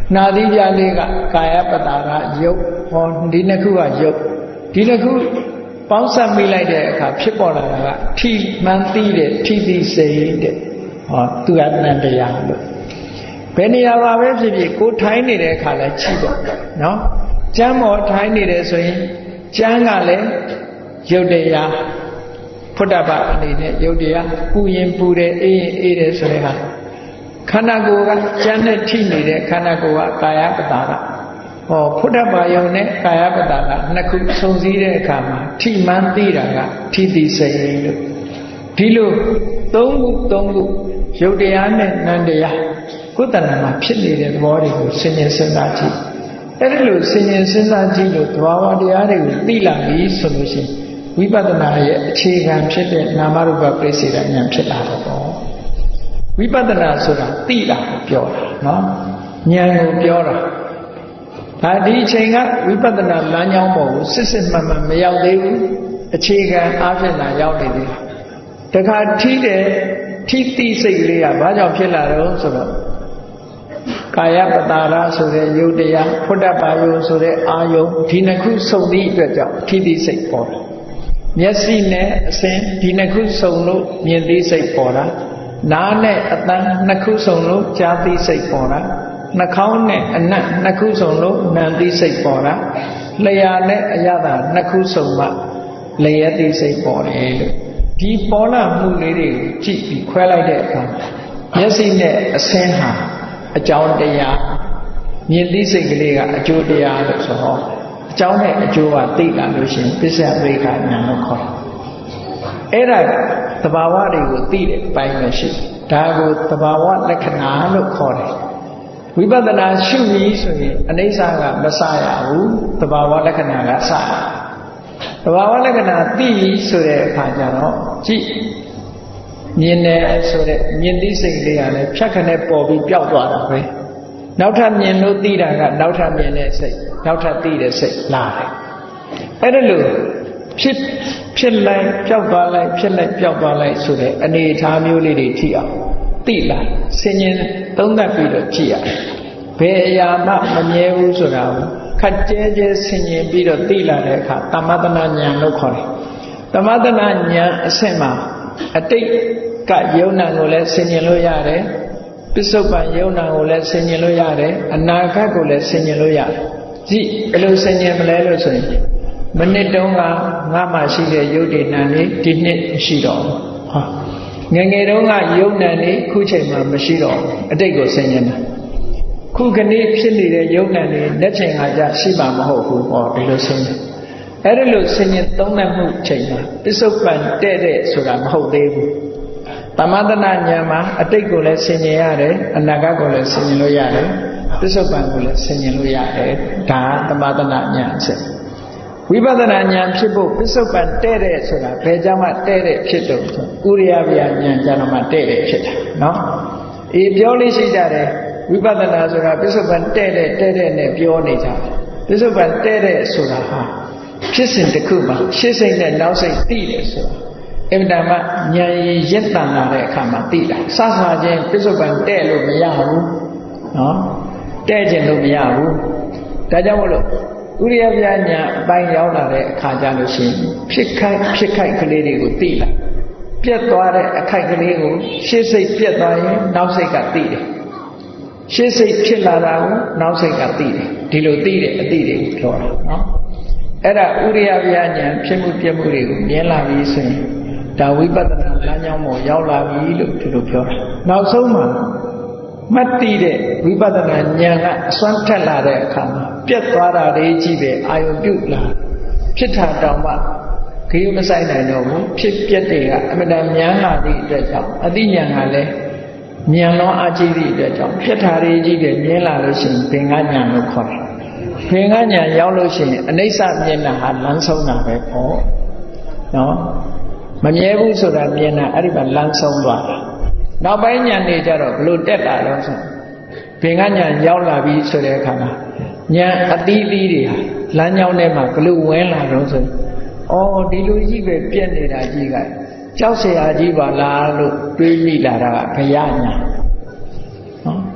နာသီးပြားလေးကကာယပတာရယုတ်ဟောဒီနှစ်ခုကယုတ်ဒီနှစ်ခုပေါင်းစပ်မိလိုက်တဲ့အခါဖြစ်ပေါ်လာတာကထိမှန်သိတဲ့ထိသိစိတ်တဲ့ဟောသူကတန်တရားလို့ဘယ်နေရာမှာပဲဖြစ်ဖြစ်ကိုထိုင်းနေတဲ့အခါလဲချိပေါ့နော်ကျမ်းမော်ထိုင်းနေတယ်ဆိုရင်ကျမ်းကလည်းယုတ်တရားဖုဒ္ဓဘာအနေနဲ့ယုတ်တရားပူရင်ပူတယ်အေးရင်အေးတယ်ဆိုတဲ့ဟာခန္ဓာကိုယ်ကကျမ်းနဲ့ထိနေတဲ့ခန္ဓာကိုယ်ကကာယပတာရဟောဖုဒ္ဓဘာယုံနဲ့ကာယပတာရနှစ်ခုစုံစည်းတဲ့အခါမှာထိမှန်းသိတာကထိသိစိတ်လို့ဒီလိုသုံးခုယုတ်တရားနဲ့နံတရားကိုယ်တဏ္ဍာမှာဖြစ်နေတဲ့သဘောတွေကိုဆင်ញင်စဉ်းစားကြည့်အဲ့ဒီလိုဆင်ញင်စဉ်းစားကြည့်လို့သဘာဝတရားတွေကိုသိလာပြီဆိုလို့ရှိရင်ဝိပဿနာရဲ့အခြေခံဖြစ်တဲ့နာမရူပပရိစ္ဆေဒဉာဏ်ဖြစ်လာတော့ဝိပဿနာဆိုတာသိတာကိုပြောတာနော်ဉာဏ်ကိုပြောတာဒါဒီအချိန်ကဝိပဿနာလမ်းကြောင်းပေါ်ကိုစစ်စစ်မှန်မှန်မရောက်သေးဘူးအခြေခံအားဖြင့်သာရောက်နေသေးတယ်တခါထိတဲ့ထိတိစိတ်ကလေးကဘာကြောင့်ဖြစ်လာတော့ဆိုတော့ကာယပတာရဆိုတဲ့ယုတ်တရားဖုဒ္ဓဘာယုံဆိုတဲ့အာယုံဒီနှစ်ခုစုံသည့်အတွက်ကြောင့်ထိတိစိတ်ပေါ်တာမျက်စိနဲ့အစင်ဒီနှစ်ခုစုံလို့မြင်သိစိတ်ပေါ်တာနားနဲ့အသံနှစ်ခုစုံလို့ကြားသိစိတ်ပေါ်တာနှာခေါင်းနဲ့အနံ့နှစ်ခုစုံလို့နားသိစိတ်ပေါ်တာလျှာနဲ့အရသာနှစ်ခုစုံမှလျှာသိစိတ်ပေါ်တယ်လို့ဒီပေါ်လာမှုလေးတွေကိုကြည့်ပြီးခွဲလိုက်တဲ့အခါမျက်စိနဲ့အစင်ဟာအကြောင်းတရားမြင်သိစိတ်ကလေးကအကျိုးတရားလို့ဆိုတော့အကြောင်းနဲ့အကျိုးကသိလာလို့ရှိရင်ပစ္စယပရိက္ခဉာဏ်လို့ခေါ်တယ်အဲ့ဒါသဘာဝတွေကိုသိတဲ့အပိုင်းပဲရှိဒါကိုသဘာဝလက္ခဏာလို့ခေါ်တယ်ဝိပဿနာရှုပြီးဆိုရင်အနိစ္စကမစရဘူးသဘာဝလက္ခဏာကစရသဘာဝလက္ခဏာသိဆိုတဲ့အခါကျတော့ကြည့်မြင်တယ်ဆိုတဲ့မြင်သိစိတ်လေးကလည်းဖြတ်ခနဲ့ပေါ်ပြီးပျောက်သွားတာပဲနောက်ထပ်မြင်လို့သိတာကနောက်ထပ်မြင်တဲ့စိတ်နောက်ထပ်သိတဲ့စိတ်လာတယ်အဲ့ဒါလို့ဖြစ်လိုက်ပျောက်သွားလိုက်ဖြစ်လိုက်ပျောက်သွားလိုက်ဆိုတဲ့အနေအထားမျိုးလေးတွေထိအောင်သိလာဆင်ញင်သုံးသပ်ပြီးတော့ကြည့်ရတယ်ဘယ်အရာမှမမြဲဘူးဆိုတာကိုခက်ကြဲကြဲဆင်ញင်ပြီးတော့သိလာတဲ့အခါသမထနာဉာဏ်လို့ခေါ်တယ်သမထနာဉာဏ်အဆင့်မှာအတိတ်ကယုံနာကိုလည်းဆင်ញင်လို့ရတယ်ပစ္စုပန်ယုံနာကိုလည်းဆင်ញင်လို့ရတယ်အနာဂတ်ကိုလည်းဆင်ញင်လို့ရတယ်ကြည့်ဘယ်လိုဆင်ញင်မလဲလို့ဆိုရင်မနစ်တုန်းကငါမှရှိတဲ့ယုတ်တိဏ္ဍလေးဒီနှစ်ရှိတော့ဟာငယ်ငယ်တုန်းကယုတ်ဏ္ဍလေးခုချိန်မှာမရှိတော့အတိတ်ကိုဆင်ញင်တာခုကနေ့ဖြစ်နေတဲ့ယုတ်ဏ္ဍလေးလက်ချိန်ကကြရှိမှာမဟုတ်ဘူးဟောဒီလိုဆင်ញင်အဲ့ဒါလို့ဆင်ញင်သုံးသပ်မှုချိန်မှာပစ္စုပန်တဲ့ဆိုတာမဟုတ်သေးဘူးသမထနာဉာဏ်မှာအတိတ်ကိုလည်းဆင်ញင်ရတယ်အနာဂတ်ကိုလည်းဆင်ញင်လို့ရတယ်ပစ္စုပန်ကိုလည်းဆင်ញင်လို့ရတယ်ဒါကသမထနာဉာဏ်အစစ်ဝိပဿနာဉာဏ်ဖြစ်ဖို့ပစ္စုပန်တဲ့ဆိုတာဘယ်ကြောင့်မှတဲ့ဖြစ်တော့ဆိုဥရိယဗျာဉာဏ်ကြတော့မှတဲ့ဖြစ်တာနော်အေးပြောလို့ရှိကြတယ်ဝိပဿနာဆိုတာပစ္စုပန်တဲ့နဲ့ပြောနေကြတယ်ပစ္စုပန်တဲ့ဆိုတာဟာဖြစ်စဉ်တစ်ခုမှာရှေ့စိတ်နဲ့နောက်စိတ်သိတယ်ဆိုတာအင်မတန်မှဉာဏ်ရည်ရင့်တန်လာတဲ့အခါမှာသိတာစစချင်းပစ္စုပန်တဲ့လို့မရဘူးနော်တဲ့ခြင်းလို့မရဘူးဒါကြောင့်မို့လို့ဥရိယပြညာအပိုင်းရောက်လာတဲ့အခါကျလို့ရှိရင်ဖြစ်ခိုက်ကလေးတွေကိုသိလာပြက်သွားတဲ့အခိုက်ကလေးကိုရှေ့စိတ်ပြက်သွားရင်နောက်စိတ်ကသိတယ်ရှေ့စိတ်ဖြစ်လာတာကိုနောက်စိတ်ကသိတယ်ဒီလိုသိတဲ့အသိတွေကိုပြောတာနော်အဲ့ဒါဥရိယပြညာဖြစ်မှုပြက်မှုတွေကိုမြင်လာပြီဆိုရင်ဒါဝိပဿနာလမ်းကြောင်းပေါ်ရောက်လာပြီလို့ဒီလိုပြောတာနောက်ဆုံးမှာမှတ်တည်တဲ့ဝိပဿနာဉာဏ်ကအစွမ်းထက်လာတဲ့အခါမှာပြတ်သွားတာတွေကြီးပဲအာယုပြုလာဖြစ်တာတောင်မှခရီးမဆိုင်နိုင်တော့ဘူးဖြစ်ပြက်တွေကအမှန်တန်ဉာဏ်လာသည့်အတွက်ကြောင့်အသိဉာဏ်ကလည်းဉာဏ်လုံးအကြည့်သည့်အတွက်ကြောင့်ဖြစ်တာတွေကြီးပဲမြင်လာလို့ရှိရင်ဘင်္ဂဉာဏ်လို့ခေါ်တယ်ဘင်္ဂဉာဏ်ရောက်လို့ရှိရင်အနိစ္စမြင်တာဟာလမ်းဆုံးတာပဲပေါ့နော်မမြဲဘူးဆိုတာမြင်တာအဲ့ဒီမှာလမ်းဆုံးသွားတာနောက်ပိုင်းဉာဏ်တွေကြတော့ဘလို့တက်တာလဲဆိုဘင်္ဂဉာဏ်ရောက်လာပြီဆိုတဲ့အခါမှာဉာဏ်အသီးသီးတွေဟာလမ်းကြောင်းထဲမှာဘလို့ဝင်လာတော့ဆိုအော်ဒီလိုကြီးပဲပြက်နေတာကြီးကကြောက်เสียကြီးပါလားလို့တွေးမိလာတာကဘုရားညာနော်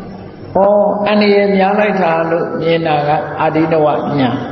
အန္တရာယ်များလိုက်တာလို့မြင်တာကအာဒီနဝဉာဏ်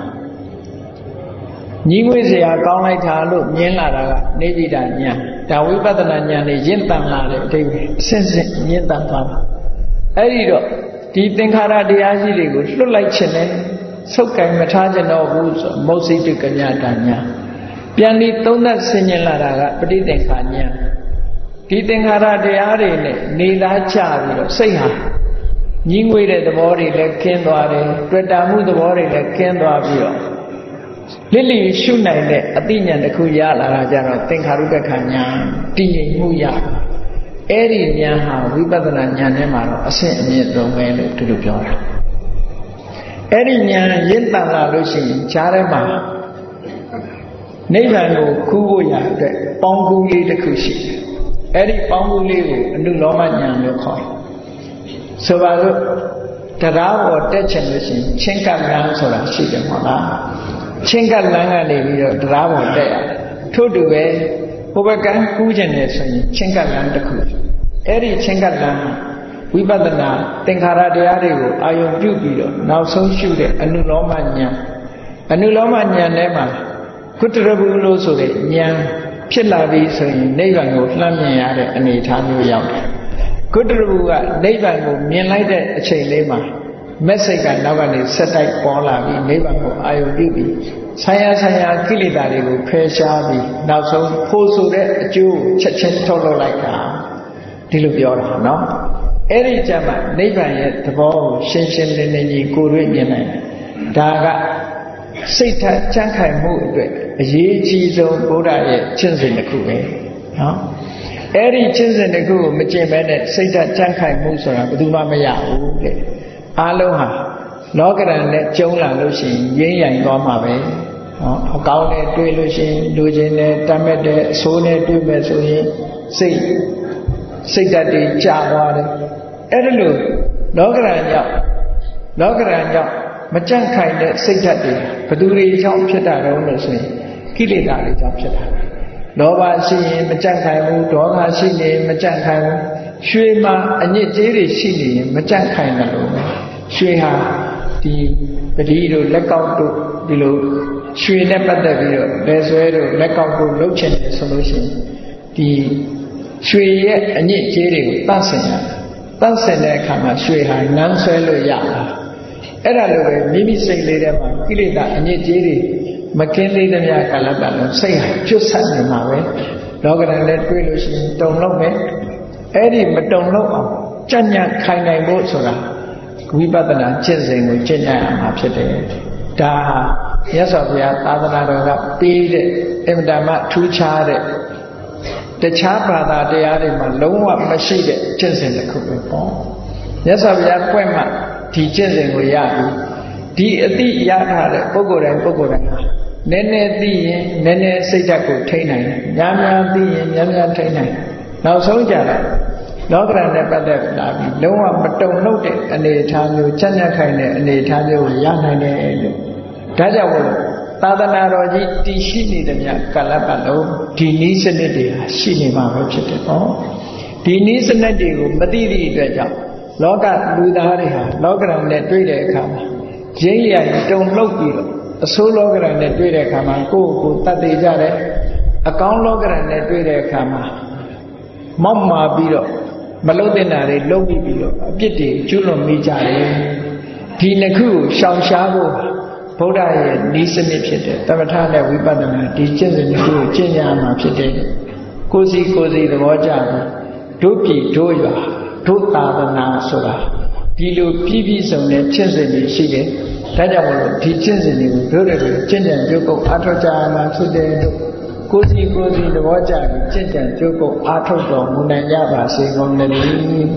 ညီငွေစရာကောင်းလိုက်တာလို့မြင်လာတာကနေတိတာဉာဏ်ဒါဝိပဿနာဉာဏ်နဲ့ရင့်တန်လာတဲ့အတိတ်ပဲအစစ်စစ်ရင့်တန်သွားတာအဲ့ဒီတော့ဒီသင်္ခါရတရားကြီးတွေကိုလွတ်လိုက်ခြင်းနဲ့ဆုပ်ကင်မထားခြင်းတော့ဘူးဆိုမௌစိတ္တကညတာဉာဏ်ပြန်ပြီးသုံးသပ်ဆင်ခြင်လာတာကပဋိသင်္ခါဉာဏ်ဒီသင်္ခါရတရားတွေနဲ့နေသားချပြီးတော့စိတ်ဟာညီငွေတဲ့သဘောတွေလည်းခင်းသွားတယ်တွေ့တာမှုသဘောတွေလည်းခင်းသွားပြီးတော့လစ်လီရှုနိုင်တဲ့အသိဉာဏ်တစ်ခုရလာတာကြတော့သင်္ခါရုပ္ပခဉာဏ်တည်ငြိမ်မှုရအဲ့ဒီဉာဏ်ဟာဝိပဿနာဉာဏ်ထဲမှာတော့အဆင့်အမြင့်ဆုံးပဲလို့သူတို့ပြောတာအဲ့ဒီဉာဏ်ရင့်တန်လာလို့ရှိရင်ဈာထဲမှာနိဗ္ဗာန်ကိုကူးဖို့ရတဲ့ပေါင်းကူးလေးတစ်ခုရှိတယ်အဲ့ဒီပေါင်းကူးလေးကိုအနုလောမဉာဏ်လို့ခေါ်တယ်ဆိုပါစို့တရားပေါ်တက်ချင်လို့ရှိရင်ချင်းကပ်လမ်းဆိုတာရှိတယ်မဟုတ်လားချင်းကပ်လမ်းကနေပြီးတော့တရားပေါ်တက်ရတယ်ထို့တူပဲဘုဘကံကူးခြင်းနဲ့ဆိုရင်ချင်းကပ်လမ်းတစ်ခုအဲ့ဒီချင်းကပ်လမ်းဝိပဿနာသင်္ခါရတရားတွေကိုအာယုံပြုပြီးတော့နောက်ဆုံးရှုတဲ့အနုလောမဉာဏ်အနုလောမဉာဏ်ထဲမှာကုတ္တရဘူးလို့ဆိုတဲ့ဉာဏ်ဖြစ်လာပြီဆိုရင်နိဗ္ဗာန်ကိုလှမ်းမြင်ရတဲ့အနေအထားမျိုးရောက်တယ်ကုတ္တရဘူးကနိဗ္ဗာန်ကိုမြင်လိုက်တဲ့အချိန်လေးမှာမက်စိတ်ကနောက်ကနေဆက်တိုက်ပေါ်လာပြီးနိဗ္ဗာန်ကိုအာယုံပြုပြီးဆံရကိလေသာတွေကိုဖယ်ရှားပြီးနောက်ဆုံးဖို့ဆိုတဲ့အကျိုးချက်ချင်းထုတ်လုပ်လိုက်တာဒီလိုပြောတာနော်အဲ့ဒီကြမှာနိဗ္ဗာန်ရဲ့သဘောကိုရှင်းရှင်းလင်းလင်းကြီးကိုယ်တွေ့မြင်နိုင်တယ်ဒါကစိတ်ထကြံ့ခိုင်မှုအတွက်အရေးကြီးဆုံးဘုရားရဲ့ကျင့်စဉ်တစ်ခုပဲနော်အဲ့ဒီကျင့်စဉ်တစ်ခုကိုမကျင့်ဘဲနဲ့စိတ်ထကြံ့ခိုင်မှုဆိုတာဘယ်သူမှမရဘူးတဲ့အားလုံးဟာလောကရန်နဲ့ကျုံလာလို့ရှိရင်ရင်းရိုင်သွားမှာပဲနော်အကောင်းနဲ့တွေ့လို့ရှိရင်လူချင်းနဲ့တတ်မဲ့တဲ့အဆိုးနဲ့တွေ့မဲ့ဆိုရင်စိတ်ဓာတ်တွေကြာသွားတယ်အဲ့ဒါလို့လောကရန်ကြောင့်မကြန့်ခိုင်တဲ့စိတ်ဓာတ်တွေဘသူတွေကြောင့်ဖြစ်တာတော့လို့ဆိုရင်ကိလေသာတွေကြောင့်ဖြစ်တာလောဘရှိရင်မကြန့်ခိုင်ဘူးဒေါသရှိနေမကြန့်ခိုင်ဘူးရွှေမှာအညစ်အကြေးတွေရှိနေရင်မကြန့်ခိုင်တယ်လို့ရွှေဟာဒီပတိတို့လက်ကောက်တို့ဒီလိုရွှေနဲ့ပတ်သက်ပြီးတော့လက်ဆွဲတို့လက်ကောက်တို့လှုပ်ချင်တယ်ဆိုလို့ရှိရင်ဒီရွှေရဲ့အညစ်အကြေးတွေကိုတန့်စင်ရတယ်တန့်စင်တဲ့အခါမှာရွှေဟာနမ်းဆွဲလို့ရတာအဲ့ဒါလိုပဲမိမိစိတ်လေးထဲမှာကိလေသာအညစ်အကြေးတွေမကင်းသေးတဲ့များကာလပတ်လုံးစိတ်ဟာကျွတ်ဆက်နေမှာပဲလောကရန်နဲ့တွေ့လို့ရှိရင်တုံလုံးပဲအဲ့ဒီမတုံလုံးအောင်ကြံ့ညံ့ခိုင်နိုင်ဖို့ဆိုတာဝိပဿနာကျင့်စဉ်ကိုကျင့်ကြရမှာဖြစ်တယ်ဒါဟာမြတ်စွာဘုရားသာသနာတော်ကပေးတဲ့အင်မတန်မှထူးခြားတဲ့တခြားဘာသာတရားတွေမှာလုံးဝမရှိတဲ့ကျင့်စဉ်တစ်ခုပဲပေါ့မြတ်စွာဘုရားပွင့်မှဒီကျင့်စဉ်ကိုရပြီးဒီအတိရထားတဲ့ပုဂ္ဂိုလ်တိုင်းဟာနည်းနည်းသိရင်နည်းနည်းစိတ်ဓာတ်ကိုထိန်းနိုင်တယ်များများသိရင်များများထိန်းနိုင်နောက်ဆုံးကြတော့လောကရန်နဲ့ပတ်သက်လာပြီးလုံးဝမတုံ့နှုတ်တဲ့အနေအထားမျိုးကြံ့ကြံ့ခိုင်တဲ့အနေအထားမျိုးကိုရနိုင်တယ်လို့ဒါကြောင့်မို့သာသနာတော်ကြီးတည်ရှိနေတဲ့မြတ်ကာလပတ်လုံးဒီနည်းစနစ်တွေဟာရှိနေမှာပဲဖြစ်တယ်ပေါ့ဒီနည်းစနစ်တွေကိုမသိသည့်အတွက်ကြောင့်လောကလူသားတွေဟာလောကရန်နဲ့တွေ့တဲ့အခါမှာရင်းရတုံလှုပ်ပြီးတော့အဆိုးလောကရန်နဲ့တွေ့တဲ့အခါမှာကိုယ့်ကိုယ်တတ်သိကြတယ်အကောင်းလောကရန်နဲ့တွေ့တဲ့အခါမှာမောက်မာပြီးတော့မလုံးတဲ့နာတွေလုံးပြီးတော့အပြစ်တွေကျွလွန်မိကြတယ်ဒီနှစ်ခုကိုရှောင်ရှားဖို့ဗုဒ္ဓရဲ့ဤစနစ်ဖြစ်တဲ့သမထနဲ့ဝိပဿနာဒီကျင့်စဉ်တစ်ခုကိုကျင့်ကြရမှာဖြစ်တယ်ကိုယ်စီသဘောကျတယ်တို့ပြည်တို့ရွာတို့သာသနာဆိုတာဒီလိုပြည့်စုံတဲ့ကျင့်စဉ်တွေရှိတယ်ဒါကြောင့်မလို့ဒီကျင့်စဉ်တွေကိုတို့တွေကျင့်ကြံကြိုးကုပ်အားထုတ်ကြရမှာဖြစ်တယ်လို့ကိုယ်စီသဘောကျပြီးကျင့်ကြံကြိုးကုပ်အားထုတ်တော်မူနိုင်ကြပါစေကုန်သတည်း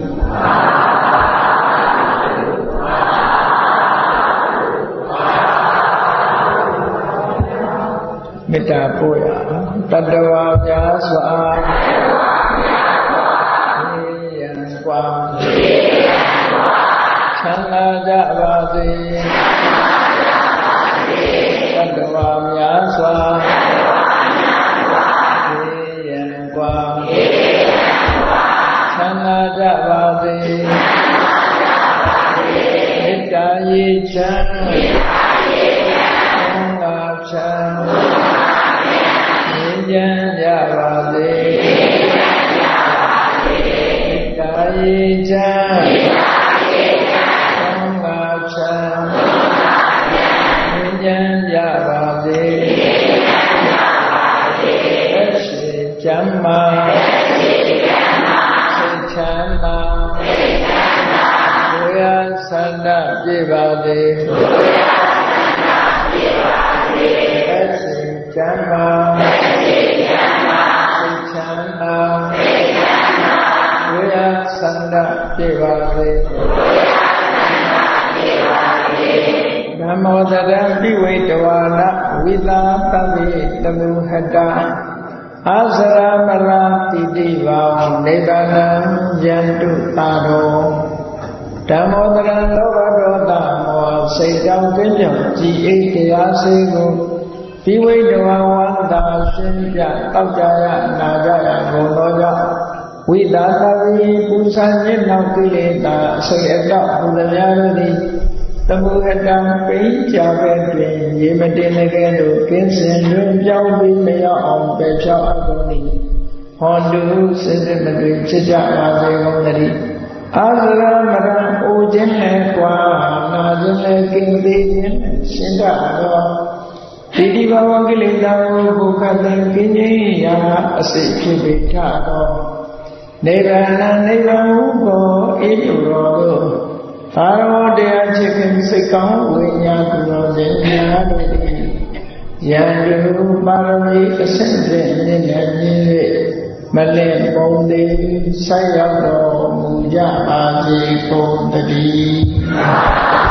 မေတ္တာပို့ရတတ္တဝါများစွာယံကွာချမ်းသာကြပါစေတတ္တဝါများစွာယံကွာချမ်းသာကြပါစေရေချမ်းသံဃာချမ်းဉာဏ်ကြပါစေကာယေချမ်းသံဃာချမ်းဉာဏ်ကြပါစေချမ်းမာစိတ်ချမ်းသာကိုယ်ဆန္ဒပြည့်ပါစေချမ်းမာစိတ်ချမ်းသာကိုယ်ဆန္ဒပြည့်ပါစေနမောတရံပိဝေတဝါနဝိသာသဗ္ဗေတမုဟတအာစရမရာတိတိဝံနိဗ္ဗာနံယန္တုတာရောဓမ္မောတရံလောဘဒေါသမောဟစိတ်ကြောင့်ကင်းကြောင့်ကြည်အိတ်တရားစေကိုပိဝိတဝါဝန္တာရှင်းပြတောက်ကြရနာကြရဘုံတော်ကြောင့်ဝိသာသဗ္ဗေပူဇာညစ်နောက်ကိလေသာအစိတ်အတောက်ဘုရားတို့သည်သမုဟတံပိကြပဲတွင်ရေမတင်လည်းကဲ့သို့ကင်းစင်တွင်ပြောင်းပြီးမရောက်အောင်ပဲဖြောက်အပ်ကုန်၏ဟောတုစိတ်မတွင်ဖြစ်ကြပါစေကုန်သတည်းအာဇရမရံအိုခြင်းနဲ့ကွာနာခြင်းနဲ့ကင်းသေးခြင်းရှင်တတော်ဒီဒီဘဝကိလေသာကိုဘုခတ်တဲ့ကင်းခြင်းရာအစိတ်ဖြစ်ပေထတော်နိဗ္ဗာန်နိဗ္ဗာန်ဟုသောအေးတူတော်တို့သာရောတရားချစ်ခင်စိတ်ကောင်းဝိညာဉ်တော်စဉ်ညာတို့သည်ယံတုပါရမီအစစ်ဖြင့်မြင့်မြတ်၍မလင့်ပုံသည်ဆက်ရောက်တော်မူကြပါစေကုန်သတည်း